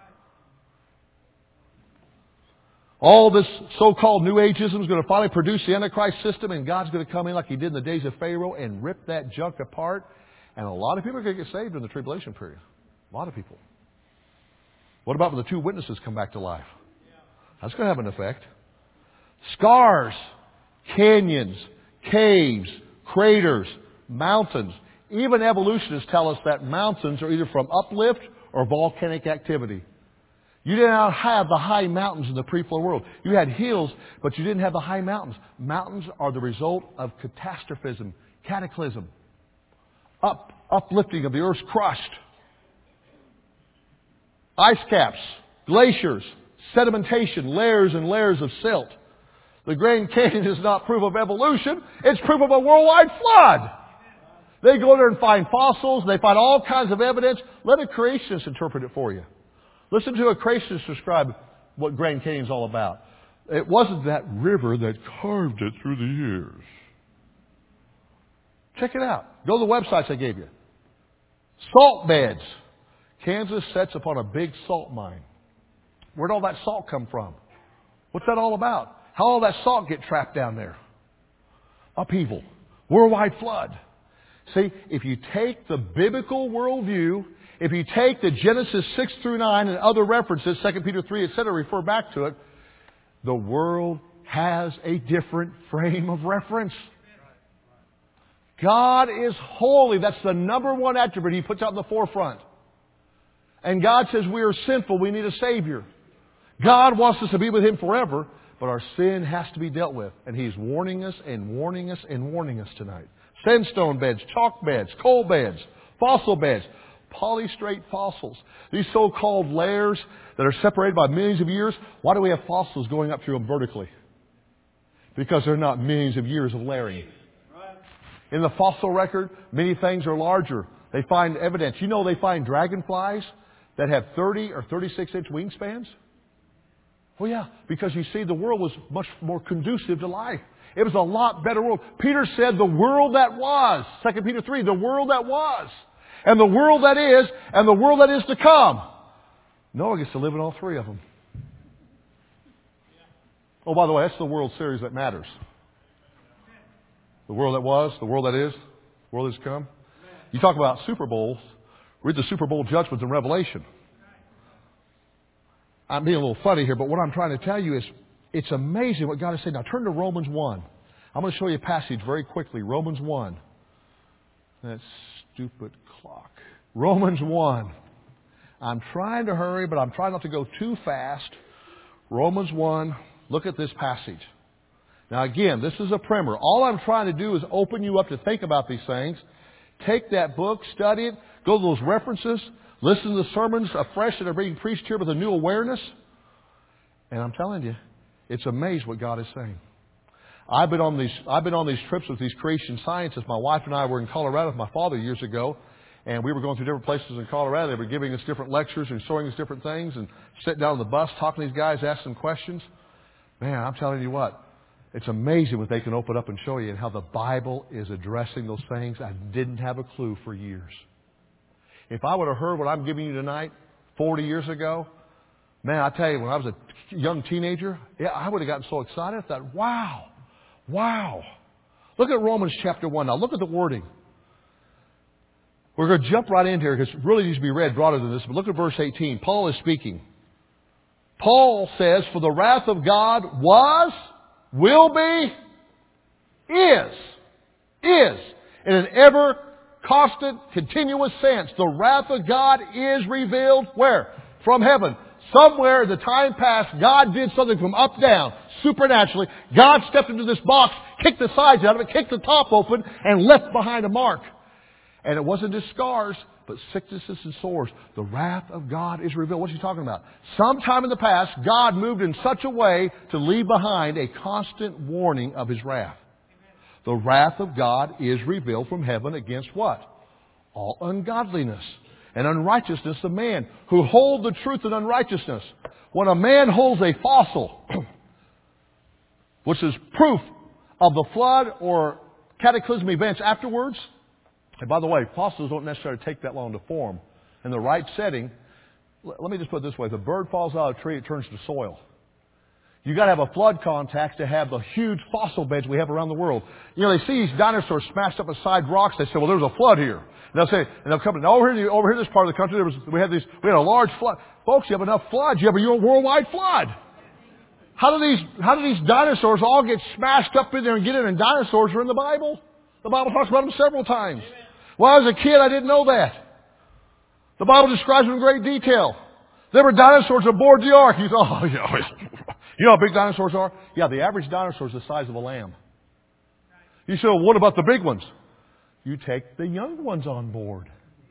All this so-called New Ageism is going to finally produce the Antichrist system, and God's going to come in like He did in the days of Pharaoh and rip that junk apart. And a lot of people are going to get saved in the tribulation period. A lot of people. What about when the two witnesses come back to life? That's going to have an effect. Scars, canyons, caves, craters, mountains. Even evolutionists tell us that mountains are either from uplift or volcanic activity. You did not have the high mountains in the pre-flood world. You had hills, but you didn't have the high mountains. Mountains are the result of catastrophism, cataclysm, up, uplifting of the earth's crust. Ice caps, glaciers, sedimentation, layers and layers of silt. The Grand Canyon is not proof of evolution. It's proof of a worldwide flood. They go there and find fossils. They find all kinds of evidence. Let a creationist interpret it for you. Listen to a creationist describe what Grand Canyon is all about. It wasn't that river that carved it through the years. Check it out. Go to the websites I gave you. Salt beds. Kansas sits upon a big salt mine. Where'd all that salt come from? What's that all about? How all that salt get trapped down there? Upheaval. Worldwide flood. See, if you take the biblical worldview, if you take the Genesis six through nine and other references, Second Peter three, et cetera, refer back to it, the world has a different frame of reference. God is holy. That's the number one attribute He puts out in the forefront. And God says we are sinful. We need a Savior. God wants us to be with Him forever, but our sin has to be dealt with. And He's warning us and warning us and warning us tonight. Sandstone beds, chalk beds, coal beds, fossil beds. polystrate fossils. These so-called layers that are separated by millions of years. Why do we have fossils going up through them vertically? Because they're not millions of years of layering. In the fossil record, many things are larger. They find evidence. You know they find dragonflies that have thirty or thirty-six inch wingspans? Well, yeah, because you see, the world was much more conducive to life. It was a lot better world. Peter said the world that was. Second Peter three, the world that was. And the world that is, and the world that is to come. Noah gets to live in all three of them. Oh, by the way, that's the World Series that matters. The world that was, the world that is, the world that is to come. You talk about Super Bowls. Read the Super Bowl judgments in Revelation. I'm being a little funny here, but what I'm trying to tell you is it's amazing what God is saying. Now turn to Romans one. I'm going to show you a passage very quickly. Romans one. That stupid clock. Romans one. I'm trying to hurry, but I'm trying not to go too fast. Romans one. Look at this passage. Now again, this is a primer. All I'm trying to do is open you up to think about these things. Take that book, study it, go to those references, listen to the sermons afresh that are being preached here with a new awareness. And I'm telling you, it's amazing what God is saying. I've been on these, I've been on these trips with these creation scientists. My wife and I were in Colorado with my father years ago, and we were going through different places in Colorado. They were giving us different lectures and showing us different things, and sitting down on the bus, talking to these guys, asking them questions. Man, I'm telling you what, it's amazing what they can open up and show you and how the Bible is addressing those things. I didn't have a clue for years. If I would have heard what I'm giving you tonight forty years ago, man, I tell you, when I was a young teenager, yeah, I would have gotten so excited. I thought, wow, wow. Look at Romans chapter one now. Look at the wording. We're going to jump right in here because it really needs to be read broader than this. But look at verse eighteen. Paul is speaking. Paul says, for the wrath of God was, will be, is, is, in an ever constant, continuous sense. The wrath of God is revealed where? From heaven. Somewhere in the time past, God did something from up down, supernaturally. God stepped into this box, kicked the sides out of it, kicked the top open, and left behind a mark. And it wasn't just scars, but sicknesses and sores. The wrath of God is revealed. What's he talking about? Sometime in the past, God moved in such a way to leave behind a constant warning of His wrath. The wrath of God is revealed from heaven against what? All ungodliness and unrighteousness of man who hold the truth in unrighteousness. When a man holds a fossil, which is proof of the flood or cataclysmic events afterwards. And by the way, fossils don't necessarily take that long to form. In the right setting, let me just put it this way. If a bird falls out of a tree, it turns to soil. You've got to have a flood context to have the huge fossil beds we have around the world. You know, they see these dinosaurs smashed up beside rocks. They say, well, there was a flood here. And they'll say, and they'll come, over here, over here, this part of the country, there was, we had these, we had a large flood. Folks, you have enough floods. You have a worldwide flood. How do these, how do these dinosaurs all get smashed up in there and get in? And dinosaurs are in the Bible. The Bible talks about them several times. When I was a kid, I didn't know that. The Bible describes them in great detail. There were dinosaurs aboard the ark. You thought, oh, you know, you know how big dinosaurs are? Yeah, the average dinosaur is the size of a lamb. You say, well, what about the big ones? You take the young ones on board.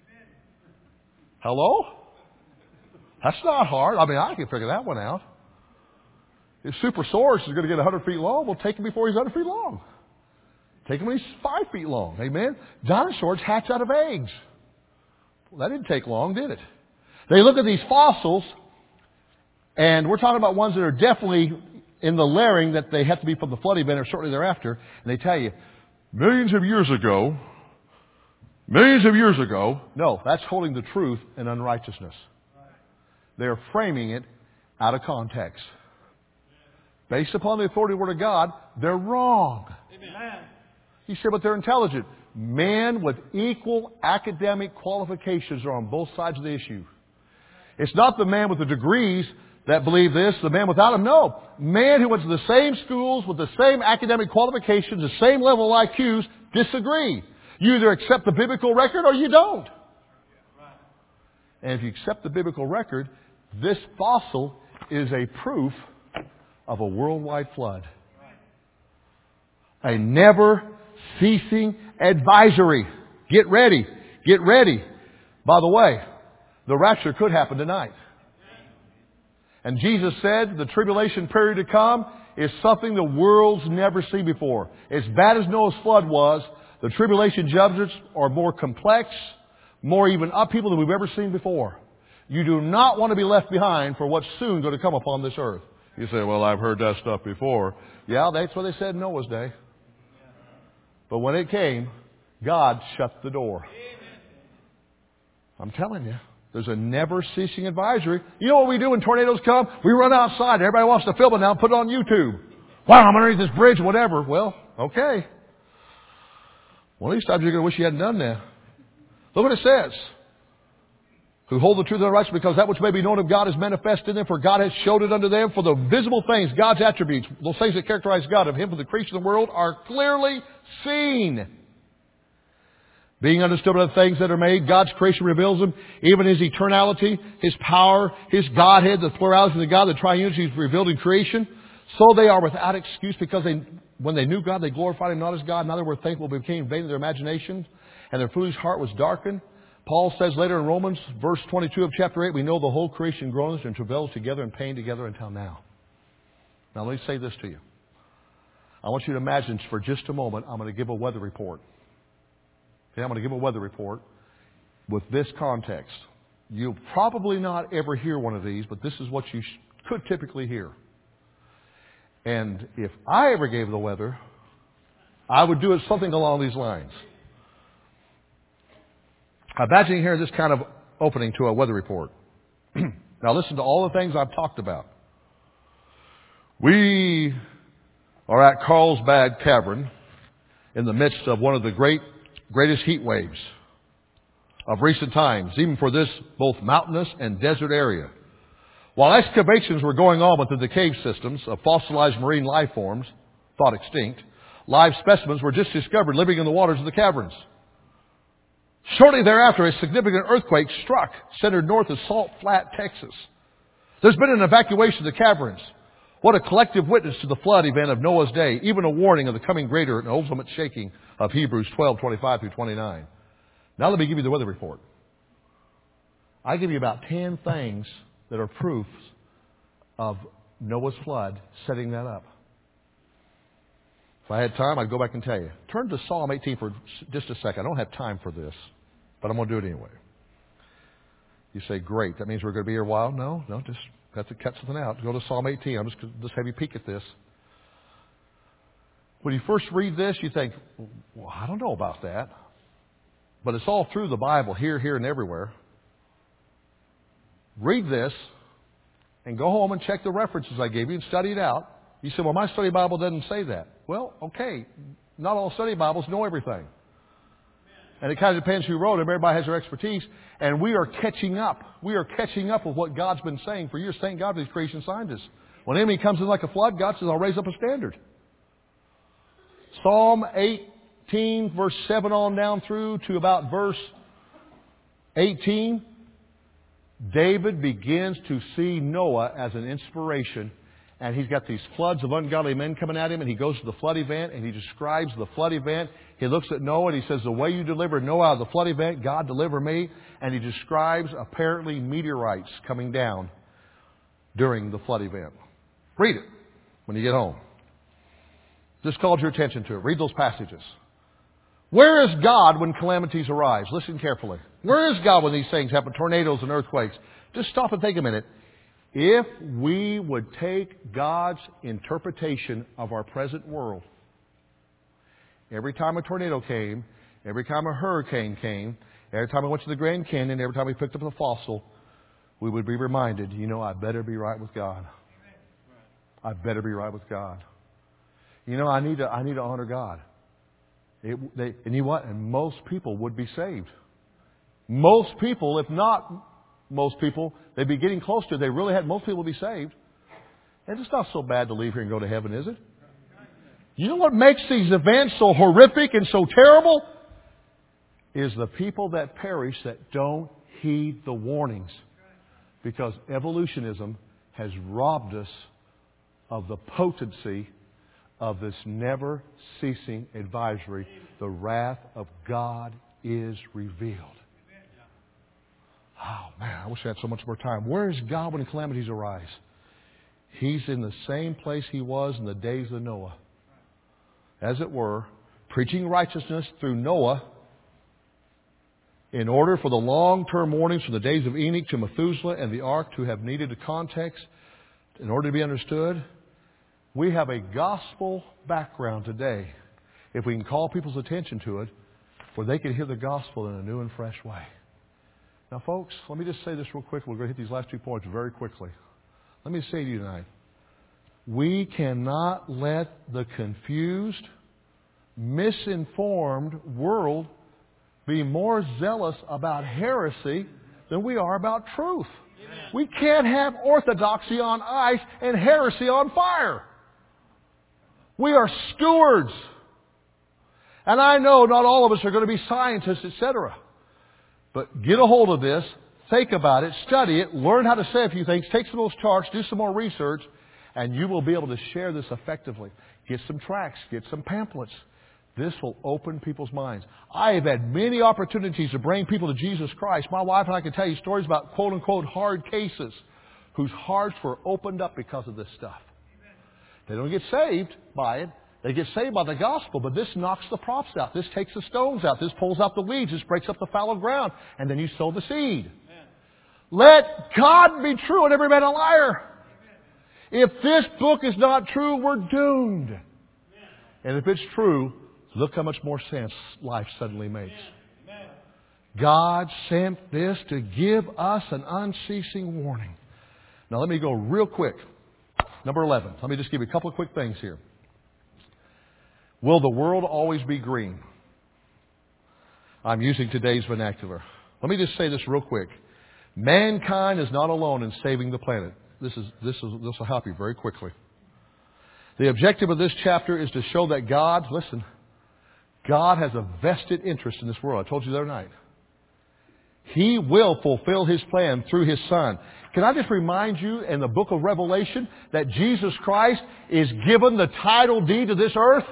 Hello? That's not hard. I mean, I can figure that one out. If Supersaurus is going to get one hundred feet long, we'll take him before he's one hundred feet long. Take him when he's five feet long. Amen? Dinosaurs hatch out of eggs. Well, that didn't take long, did it? They look at these fossils, and we're talking about ones that are definitely in the layering that they have to be from the flood event or shortly thereafter. And they tell you, millions of years ago, millions of years ago. No, that's holding the truth in unrighteousness. They're framing it out of context. Based upon the authority of the Word of God, they're wrong. Amen. He said, but they're intelligent. Men with equal academic qualifications are on both sides of the issue. It's not the man with the degrees that believe this, the man without them. No. Man who went to the same schools with the same academic qualifications, the same level of I Qs, disagree. You either accept the biblical record or you don't. And if you accept the biblical record, this fossil is a proof of a worldwide flood. A never ceasing advisory. Get ready. Get ready. By the way, the rapture could happen tonight. And Jesus said the tribulation period to come is something the world's never seen before. As bad as Noah's flood was, the tribulation judgments are more complex, more even upheaval than we've ever seen before. You do not want to be left behind for what's soon going to come upon this earth. You say, well, I've heard that stuff before. Yeah, that's what they said in Noah's day. But when it came, God shut the door. I'm telling you. There's a never-ceasing advisory. You know what we do when tornadoes come? We run outside. Everybody wants to film it now and put it on YouTube. Wow, I'm underneath this bridge, whatever. Well, okay. One of these times you're going to wish you hadn't done that. Look what it says. Who hold the truth of the righteous, because that which may be known of God is manifest in them, for God has showed it unto them. For the visible things, God's attributes, those things that characterize God, of Him for the creation of the world, are clearly seen. Being understood by the things that are made, God's creation reveals Him, even His eternality, His power, His Godhead, the plurality of the God, the triunity is revealed in creation. So they are without excuse, because they, when they knew God, they glorified Him not as God, neither were thankful, but became vain in their imagination, and their foolish heart was darkened. Paul says later in Romans, verse twenty-two of chapter eight, we know the whole creation groans and travails together and pain together until now. Now let me say this to you. I want you to imagine for just a moment, I'm going to give a weather report. Okay, I'm going to give a weather report with this context. You'll probably not ever hear one of these, but this is what you sh- could typically hear. And if I ever gave the weather, I would do it something along these lines. Imagine hearing this kind of opening to a weather report. Now listen to all the things I've talked about. We are at Carlsbad Cavern in the midst of one of the great greatest heat waves of recent times, even for this both mountainous and desert area. While excavations were going on within the cave systems of fossilized marine life forms, thought extinct, live specimens were just discovered living in the waters of the caverns. Shortly thereafter, a significant earthquake struck, centered north of Salt Flat, Texas. There's been an evacuation of the caverns. What a collective witness to the flood event of Noah's day, even a warning of the coming greater and ultimate shaking of Hebrews twelve, twenty-five through twenty-nine. Now let me give you the weather report. I give you about ten things that are proofs of Noah's flood setting that up. If I had time, I'd go back and tell you. Turn to Psalm eighteen for just a second. I don't have time for this, but I'm going to do it anyway. You say, great, that means we're going to be here a while? No, no, just have to cut something out. Go to Psalm eighteen. I'm just going to just have you peek at this. When you first read this, you think, well, I don't know about that. But it's all through the Bible, here, here, and everywhere. Read this and go home and check the references I gave you and study it out. You say, well, my study Bible doesn't say that. Well, okay. Not all study Bibles know everything. And it kind of depends who wrote them. Everybody has their expertise. And we are catching up. We are catching up with what God's been saying for years. Thank God for these creation scientists. When the enemy comes in like a flood, God says, I'll raise up a standard. Psalm eighteen, verse seven on down through to about verse eighteen. David begins to see Noah as an inspiration. And he's got these floods of ungodly men coming at him, and he goes to the flood event, and he describes the flood event. He looks at Noah, and he says, the way you delivered Noah out of the flood event, God deliver me. And he describes apparently meteorites coming down during the flood event. Read it when you get home. Just called your attention to it. Read those passages. Where is God when calamities arise? Listen carefully. Where is God when these things happen, tornadoes and earthquakes? Just stop and think a minute. If we would take God's interpretation of our present world, every time a tornado came, every time a hurricane came, every time I went to the Grand Canyon, every time we picked up a fossil, we would be reminded, you know, I better be right with God. I better be right with God. You know, I need to, I need to honor God. It, they, and you know what? And most people would be saved. Most people, if not most people, they'd be getting close to it. They really had, most people would be saved. And it's not so bad to leave here and go to heaven, is it? You know what makes these events so horrific and so terrible? Is the people that perish that don't heed the warnings. Because evolutionism has robbed us of the potency of this never-ceasing advisory. The wrath of God is revealed. Oh, man, I wish I had so much more time. Where is God when calamities arise? He's in the same place He was in the days of Noah. As it were, preaching righteousness through Noah in order for the long-term warnings from the days of Enoch to Methuselah and the ark to have needed a context in order to be understood. We have a gospel background today, if we can call people's attention to it, where they can hear the gospel in a new and fresh way. Now, folks, let me just say this real quick. We're going to hit these last two points very quickly. Let me say to you tonight, we cannot let the confused, misinformed world be more zealous about heresy than we are about truth. Amen. We can't have orthodoxy on ice and heresy on fire. We are stewards. And I know not all of us are going to be scientists, et cetera. But get a hold of this, think about it, study it, learn how to say a few things, take some of those charts, do some more research, and you will be able to share this effectively. Get some tracts, get some pamphlets. This will open people's minds. I have had many opportunities to bring people to Jesus Christ. My wife and I can tell you stories about quote-unquote hard cases whose hearts were opened up because of this stuff. They don't get saved by it. They get saved by the gospel, but this knocks the props out. This takes the stones out. This pulls out the weeds. This breaks up the fallow ground. And then you sow the seed. Amen. Let God be true and every man a liar. Amen. If this book is not true, we're doomed. Amen. And if it's true, look how much more sense life suddenly makes. Amen. God sent this to give us an unceasing warning. Now let me go real quick. Number eleven. Let me just give you a couple of quick things here. Will the world always be green? I'm using today's vernacular. Let me just say this real quick. Mankind is not alone in saving the planet. This is this is this will help you very quickly. The objective of this chapter is to show that God, listen, God has a vested interest in this world. I told you the other night. He will fulfill His plan through His Son. Can I just remind you in the book of Revelation that Jesus Christ is given the title deed to this earth?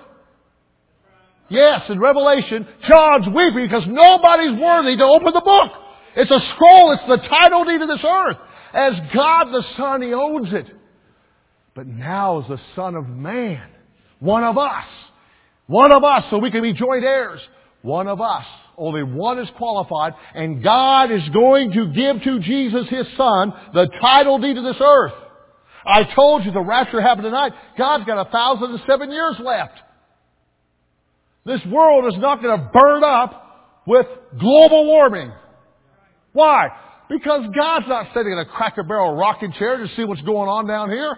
Yes, in Revelation, John's weeping because nobody's worthy to open the book. It's a scroll. It's the title deed of this earth. As God the Son, He owns it. But now as the Son of Man, one of us, one of us, so we can be joint heirs, one of us, only one is qualified, and God is going to give to Jesus, His Son, the title deed of this earth. I told you the rapture happened tonight. God's got a thousand and seven years left. This world is not going to burn up with global warming. Why? Because God's not sitting in a Cracker Barrel rocking chair to see what's going on down here.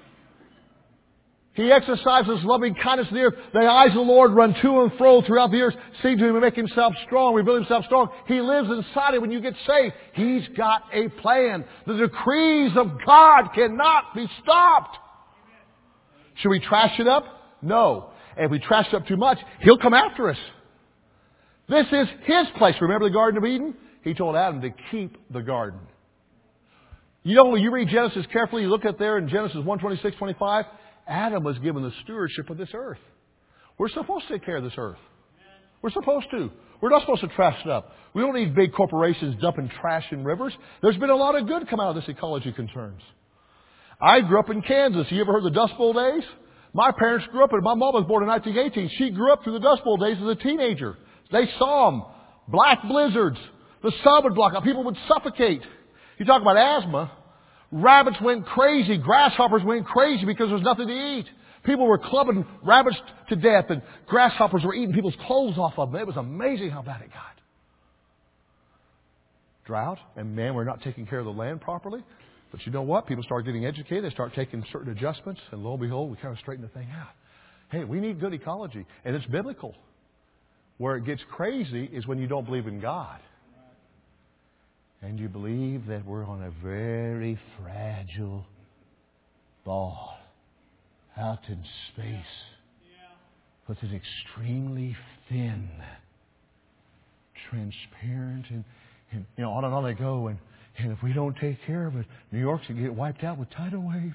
He exercises loving kindness in the earth. The eyes of the Lord run to and fro throughout the earth, seem to make Himself strong, rebuild Himself strong. He lives inside it when you get saved. He's got a plan. The decrees of God cannot be stopped. Should we trash it up? No. And if we trash it up too much, He'll come after us. This is His place. Remember the Garden of Eden? He told Adam to keep the garden. You know, when you read Genesis carefully, you look at there in Genesis one twenty-six, twenty-five, Adam was given the stewardship of this earth. We're supposed to take care of this earth. We're supposed to. We're not supposed to trash it up. We don't need big corporations dumping trash in rivers. There's been a lot of good come out of this ecology concerns. I grew up in Kansas. You ever heard of the Dust Bowl days? My parents grew up, and my mom was born in nineteen eighteen. She grew up through the Dust Bowl days as a teenager. They saw them. Black blizzards. The sun would block out. People would suffocate. You talk about asthma. Rabbits went crazy. Grasshoppers went crazy because there was nothing to eat. People were clubbing rabbits to death, and grasshoppers were eating people's clothes off of them. It was amazing how bad it got. Drought, and man, we're not taking care of the land properly. But you know what? People start getting educated. They start taking certain adjustments, and lo and behold, we kind of straighten the thing out. Hey, we need good ecology, and it's biblical. Where it gets crazy is when you don't believe in God. And you believe that we're on a very fragile ball out in space with an extremely thin, transparent, and, and you know, on and on they go. And, and if we don't take care of it, New York's going to get wiped out with tidal waves.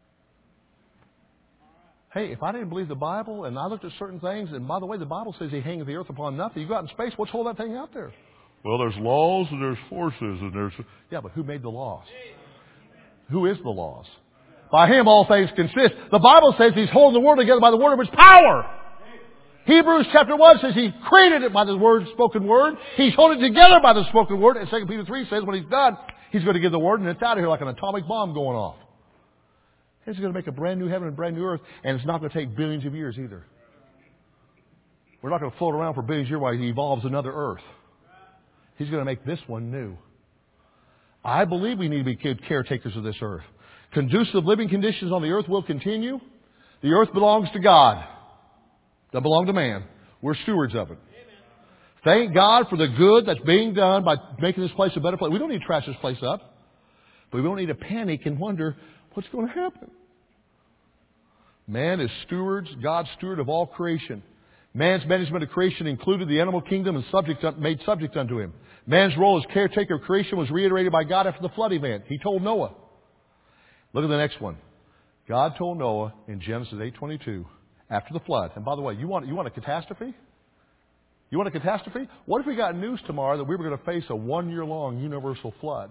Hey, if I didn't believe the Bible and I looked at certain things, and by the way, the Bible says He hangeth the earth upon nothing. You go out in space, what's hold that thing out there? Well, there's laws and there's forces and there's... Yeah, but who made the laws? Who is the laws? By Him all things consist. The Bible says He's holding the world together by the word of His power. Hebrews chapter one says He created it by the word, spoken word. He's holding it together by the spoken word. And Second Peter three says when He's done, He's going to give the word and it's out of here like an atomic bomb going off. He's going to make a brand new heaven and brand new earth, and it's not going to take billions of years either. We're not going to float around for billions of years while He evolves another earth. He's going to make this one new. I believe we need to be good caretakers of this earth. Conducive living conditions on the earth will continue. The earth belongs to God. Doesn't belong to man. We're stewards of it. Thank God for the good that's being done by making this place a better place. We don't need to trash this place up. But we don't need to panic and wonder what's going to happen. Man is stewards, God's steward of all creation. Man's management of creation included the animal kingdom and subject, made subject unto him. Man's role as caretaker of creation was reiterated by God after the flood event. He told Noah. Look at the next one. God told Noah in Genesis eight twenty-two, after the flood. And by the way, you want, you want a catastrophe? You want a catastrophe? What if we got news tomorrow that we were going to face a one-year-long universal flood?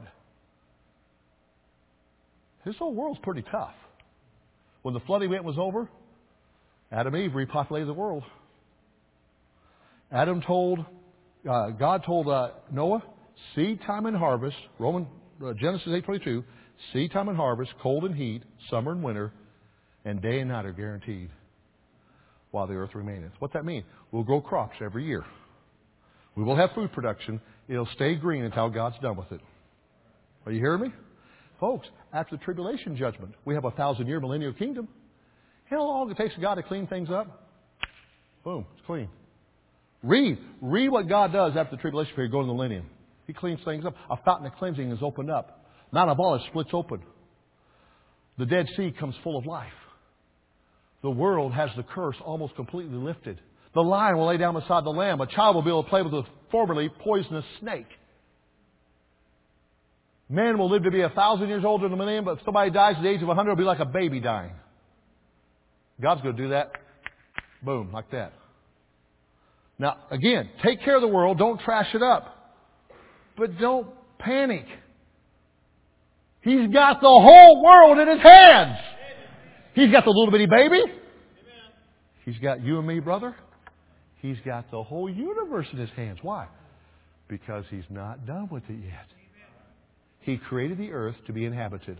This whole world's pretty tough. When the flood event was over, Adam and Eve repopulated the world. Adam told, uh, God told uh, Noah, seed time and harvest, Roman uh, Genesis eight twenty-two, seed time and harvest, cold and heat, summer and winter, and day and night are guaranteed while the earth remaineth. What's that mean? We'll grow crops every year. We will have food production. It'll stay green until God's done with it. Are you hearing me? Folks, after the tribulation judgment, we have a thousand-year millennial kingdom. You know how long it takes God to clean things up? Boom, it's clean. Read. Read what God does after the tribulation period, going to the millennium. He cleans things up. A fountain of cleansing is opened up. Mount of Olives splits open. The Dead Sea comes full of life. The world has the curse almost completely lifted. The lion will lay down beside the lamb. A child will be able to play with a formerly poisonous snake. Man will live to be a thousand years older than a millennium, but if somebody dies at the age of a hundred, it'll be like a baby dying. God's going to do that. Boom, like that. Now, again, take care of the world. Don't trash it up. But don't panic. He's got the whole world in His hands. He's got the little bitty baby. He's got you and me, brother. He's got the whole universe in His hands. Why? Because He's not done with it yet. He created the earth to be inhabited.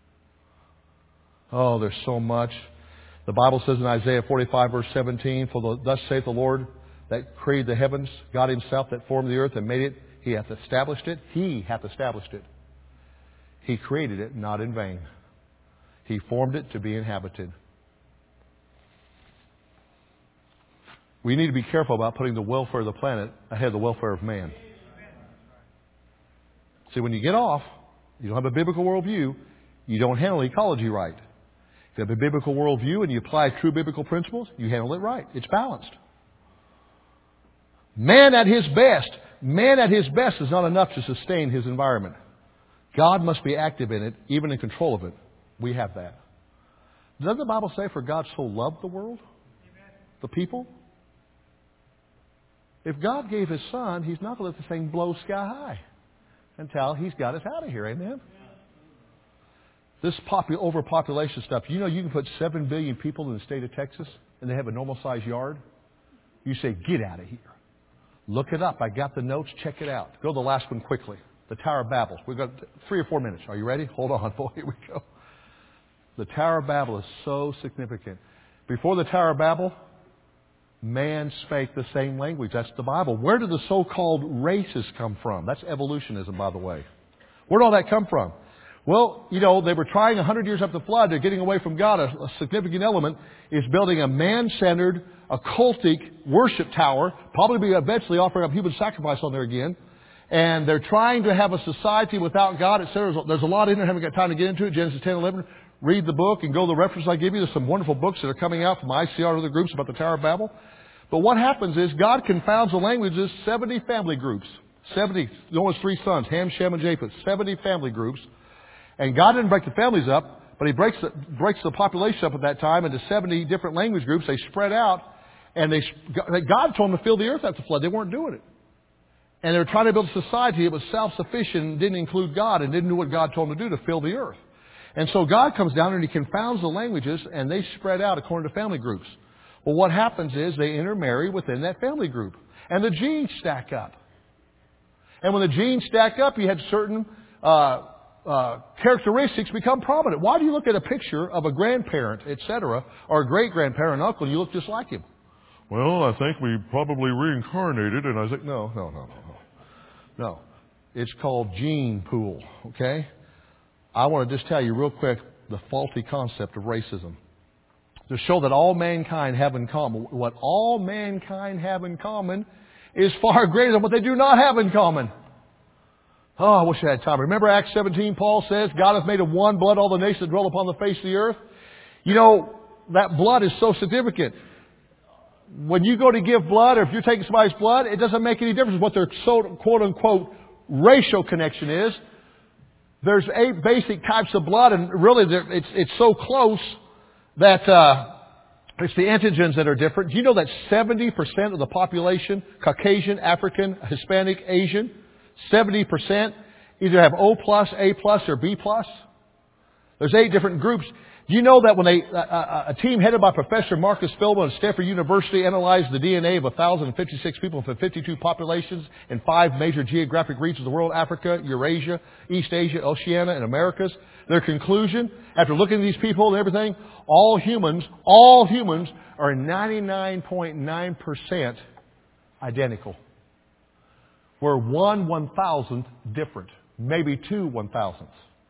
Oh, there's so much. The Bible says in Isaiah forty-five, verse seventeen, For the, thus saith the Lord that created the heavens, God Himself that formed the earth and made it. He hath established it. He hath established it. He created it not in vain. He formed it to be inhabited. We need to be careful about putting the welfare of the planet ahead of the welfare of man. See, when you get off, you don't have a biblical worldview, you don't handle ecology right. If you have a biblical worldview and you apply true biblical principles, you handle it right. It's balanced. Man at his best, man at his best is not enough to sustain his environment. God must be active in it, even in control of it. We have that. Doesn't the Bible say, for God so loved the world? The people? If God gave His Son, He's not going to let this thing blow sky high until He's got us out of here. Amen? This popu- overpopulation stuff. You know you can put seven billion people in the state of Texas and they have a normal-sized yard? You say, get out of here. Look it up. I got the notes. Check it out. Go to the last one quickly. The Tower of Babel. We've got three or four minutes. Are you ready? Hold on. Boy, here we go. The Tower of Babel is so significant. Before the Tower of Babel, man spake the same language. That's the Bible. Where did the so-called races come from? That's evolutionism, by the way. Where did all that come from? Well, you know, they were trying a hundred years after the flood. They're getting away from God. A, a significant element is building a man-centered, occultic worship tower, probably be eventually offering up human sacrifice on there again. And they're trying to have a society without God, et cetera. There's a lot in there. I haven't got time to get into it. Genesis ten, eleven. Read the book and go to the reference I give you. There's some wonderful books that are coming out from I C R and other groups about the Tower of Babel. But what happens is God confounds the languages, seventy family groups. seventy, Noah's three sons, Ham, Shem, and Japheth. seventy family groups. And God didn't break the families up, but He breaks the, breaks the population up at that time into seventy different language groups. They spread out. And they God told them to fill the earth after the flood. They weren't doing it. And they were trying to build a society that was self-sufficient and didn't include God and didn't do what God told them to do to fill the earth. And so God comes down and He confounds the languages and they spread out according to family groups. Well, what happens is they intermarry within that family group. And the genes stack up. And when the genes stack up, you had certain uh, uh, characteristics become prominent. Why do you look at a picture of a grandparent, et cetera, or a great-grandparent, uncle, and you look just like him? Well, I think we probably reincarnated. And I was like, no, no, no, no, no. No. It's called gene pool, okay? I want to just tell you real quick the faulty concept of racism. To show that all mankind have in common. What all mankind have in common is far greater than what they do not have in common. Oh, I wish I had time. Remember Acts seventeen, Paul says, God hath made of one blood all the nations that dwell upon the face of the earth. You know, that blood is so significant. When you go to give blood, or if you're taking somebody's blood, it doesn't make any difference what their so, quote-unquote racial connection is. There's eight basic types of blood, and really it's, it's so close that uh, it's the antigens that are different. Do you know that seventy percent of the population, Caucasian, African, Hispanic, Asian, seventy percent either have O plus, A plus, or B plus? There's eight different groups. Do you know that when they, a, a team headed by Professor Marcus Philbin of Stanford University analyzed the D N A of one thousand fifty-six people from fifty-two populations in five major geographic regions of the world, Africa, Eurasia, East Asia, Oceania, and Americas, their conclusion, after looking at these people and everything, all humans, all humans are ninety-nine point nine percent identical. We're one one thousandth different, maybe two one thousandths.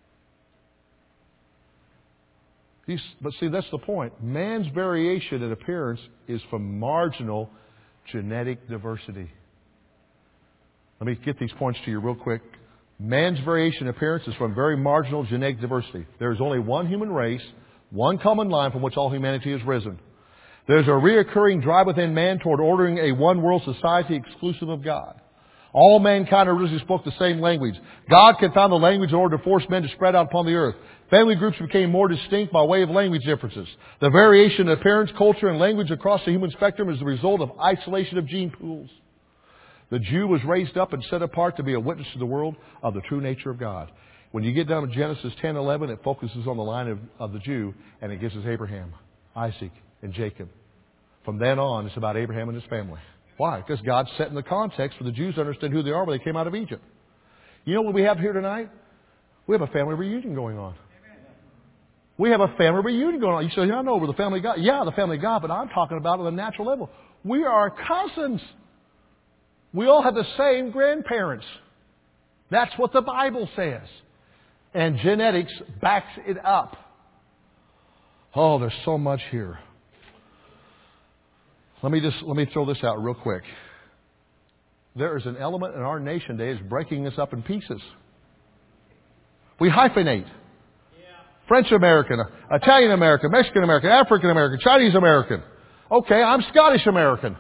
But see, that's the point. Man's variation in appearance is from marginal genetic diversity. Let me get these points to you real quick. Man's variation in appearance is from very marginal genetic diversity. There is only one human race, one common line from which all humanity has risen. There's a reoccurring drive within man toward ordering a one-world society exclusive of God. All mankind originally spoke the same language. God confounded the language in order to force men to spread out upon the earth. Family groups became more distinct by way of language differences. The variation in appearance, culture, and language across the human spectrum is the result of isolation of gene pools. The Jew was raised up and set apart to be a witness to the world of the true nature of God. When you get down to Genesis ten eleven, it focuses on the line of, of the Jew, and it gives us Abraham, Isaac, and Jacob. From then on, it's about Abraham and his family. Why? Because God's set in the context for the Jews to understand who they are when they came out of Egypt. You know what we have here tonight? We have a family reunion going on. We have a family reunion going on. You say, yeah, I know we're the family of God. Yeah, the family of God, but I'm talking about on the natural level. We are cousins. We all have the same grandparents. That's what the Bible says. And genetics backs it up. Oh, there's so much here. Let me just let me throw this out real quick. There is an element in our nation today that's breaking us up in pieces. We hyphenate. Yeah. French American, Italian American, Mexican American, African American, Chinese American. Okay, I'm Scottish American.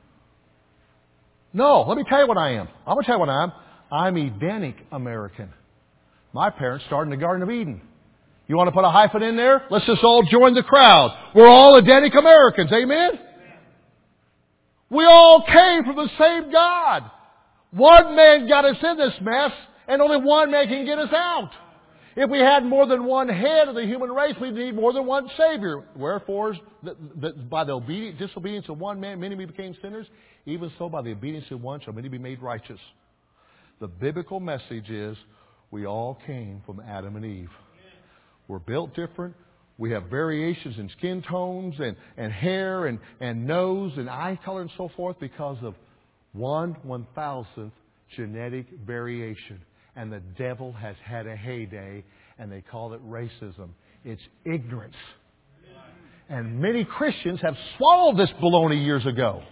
No, let me tell you what I am. I'm going to tell you what I am. I'm Edenic American. My parents started in the Garden of Eden. You want to put a hyphen in there? Let's just all join the crowd. We're all Edenic Americans. Amen? We all came from the same God. One man got us in this mess, and only one man can get us out. If we had more than one head of the human race, we'd need more than one Savior. Wherefore, by the obedience, disobedience of one man, many became sinners. Even so, by the obedience of one shall many be made righteous. The biblical message is, we all came from Adam and Eve. We're built different. We have variations in skin tones and, and hair and, and nose and eye color and so forth because of one one-thousandth genetic variation. And the devil has had a heyday, and they call it racism. It's ignorance. And many Christians have swallowed this baloney years ago.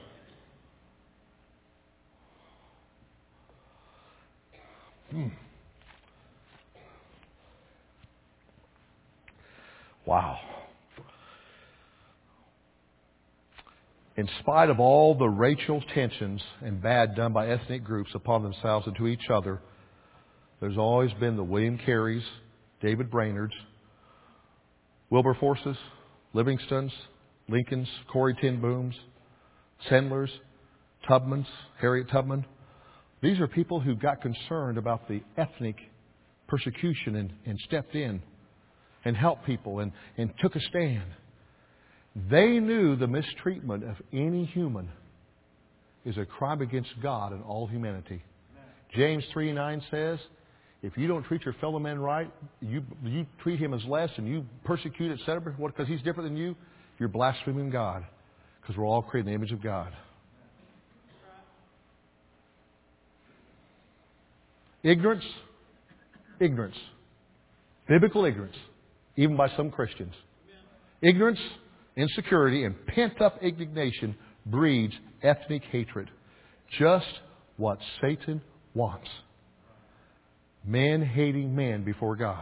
Hmm. Wow. In spite of all the racial tensions and bad done by ethnic groups upon themselves and to each other, there's always been the William Careys, David Brainards, Wilberforces, Livingstons, Lincolns, Corrie ten Booms, Sandlers, Tubmans, Harriet Tubman. These are people who got concerned about the ethnic persecution and, and stepped in and helped people and, and took a stand. They knew the mistreatment of any human is a crime against God and all humanity. James three nine says, if you don't treat your fellow man right, you you treat him as less and you persecute, et cetera, because he's different than you, you're blaspheming God. Because we're all created in the image of God. Ignorance, ignorance, biblical ignorance, even by some Christians. Ignorance, insecurity, and pent-up indignation breeds ethnic hatred. Just what Satan wants. Man hating man before God.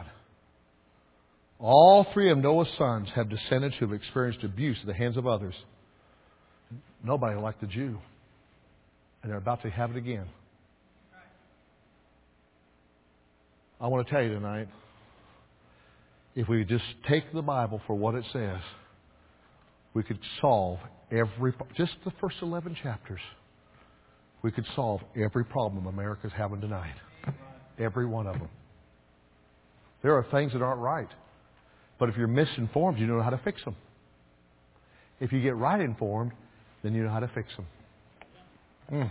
All three of Noah's sons have descendants who have experienced abuse at the hands of others. Nobody liked the Jew. And they're about to have it again. I want to tell you tonight, if we just take the Bible for what it says, we could solve every, just the first eleven chapters, we could solve every problem America's having tonight. Every one of them. There are things that aren't right. But if you're misinformed, you know how to fix them. If you get right informed, then you know how to fix them. Mm.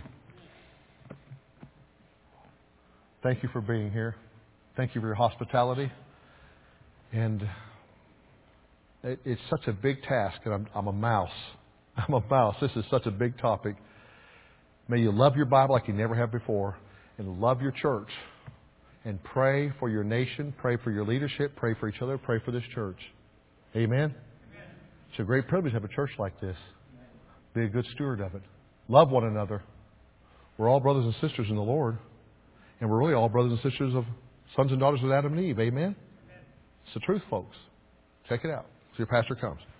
Thank you for being here. Thank you for your hospitality. And it, it's such a big task, and I'm, I'm a mouse. I'm a mouse. This is such a big topic. May you love your Bible like you never have before, and love your church, and pray for your nation, pray for your leadership, pray for each other, pray for this church. Amen? Amen. It's a great privilege to have a church like this. Be a good steward of it. Love one another. We're all brothers and sisters in the Lord, and we're really all brothers and sisters of sons and daughters of Adam and Eve. Amen? Amen. It's the truth, folks. Check it out. So your pastor comes.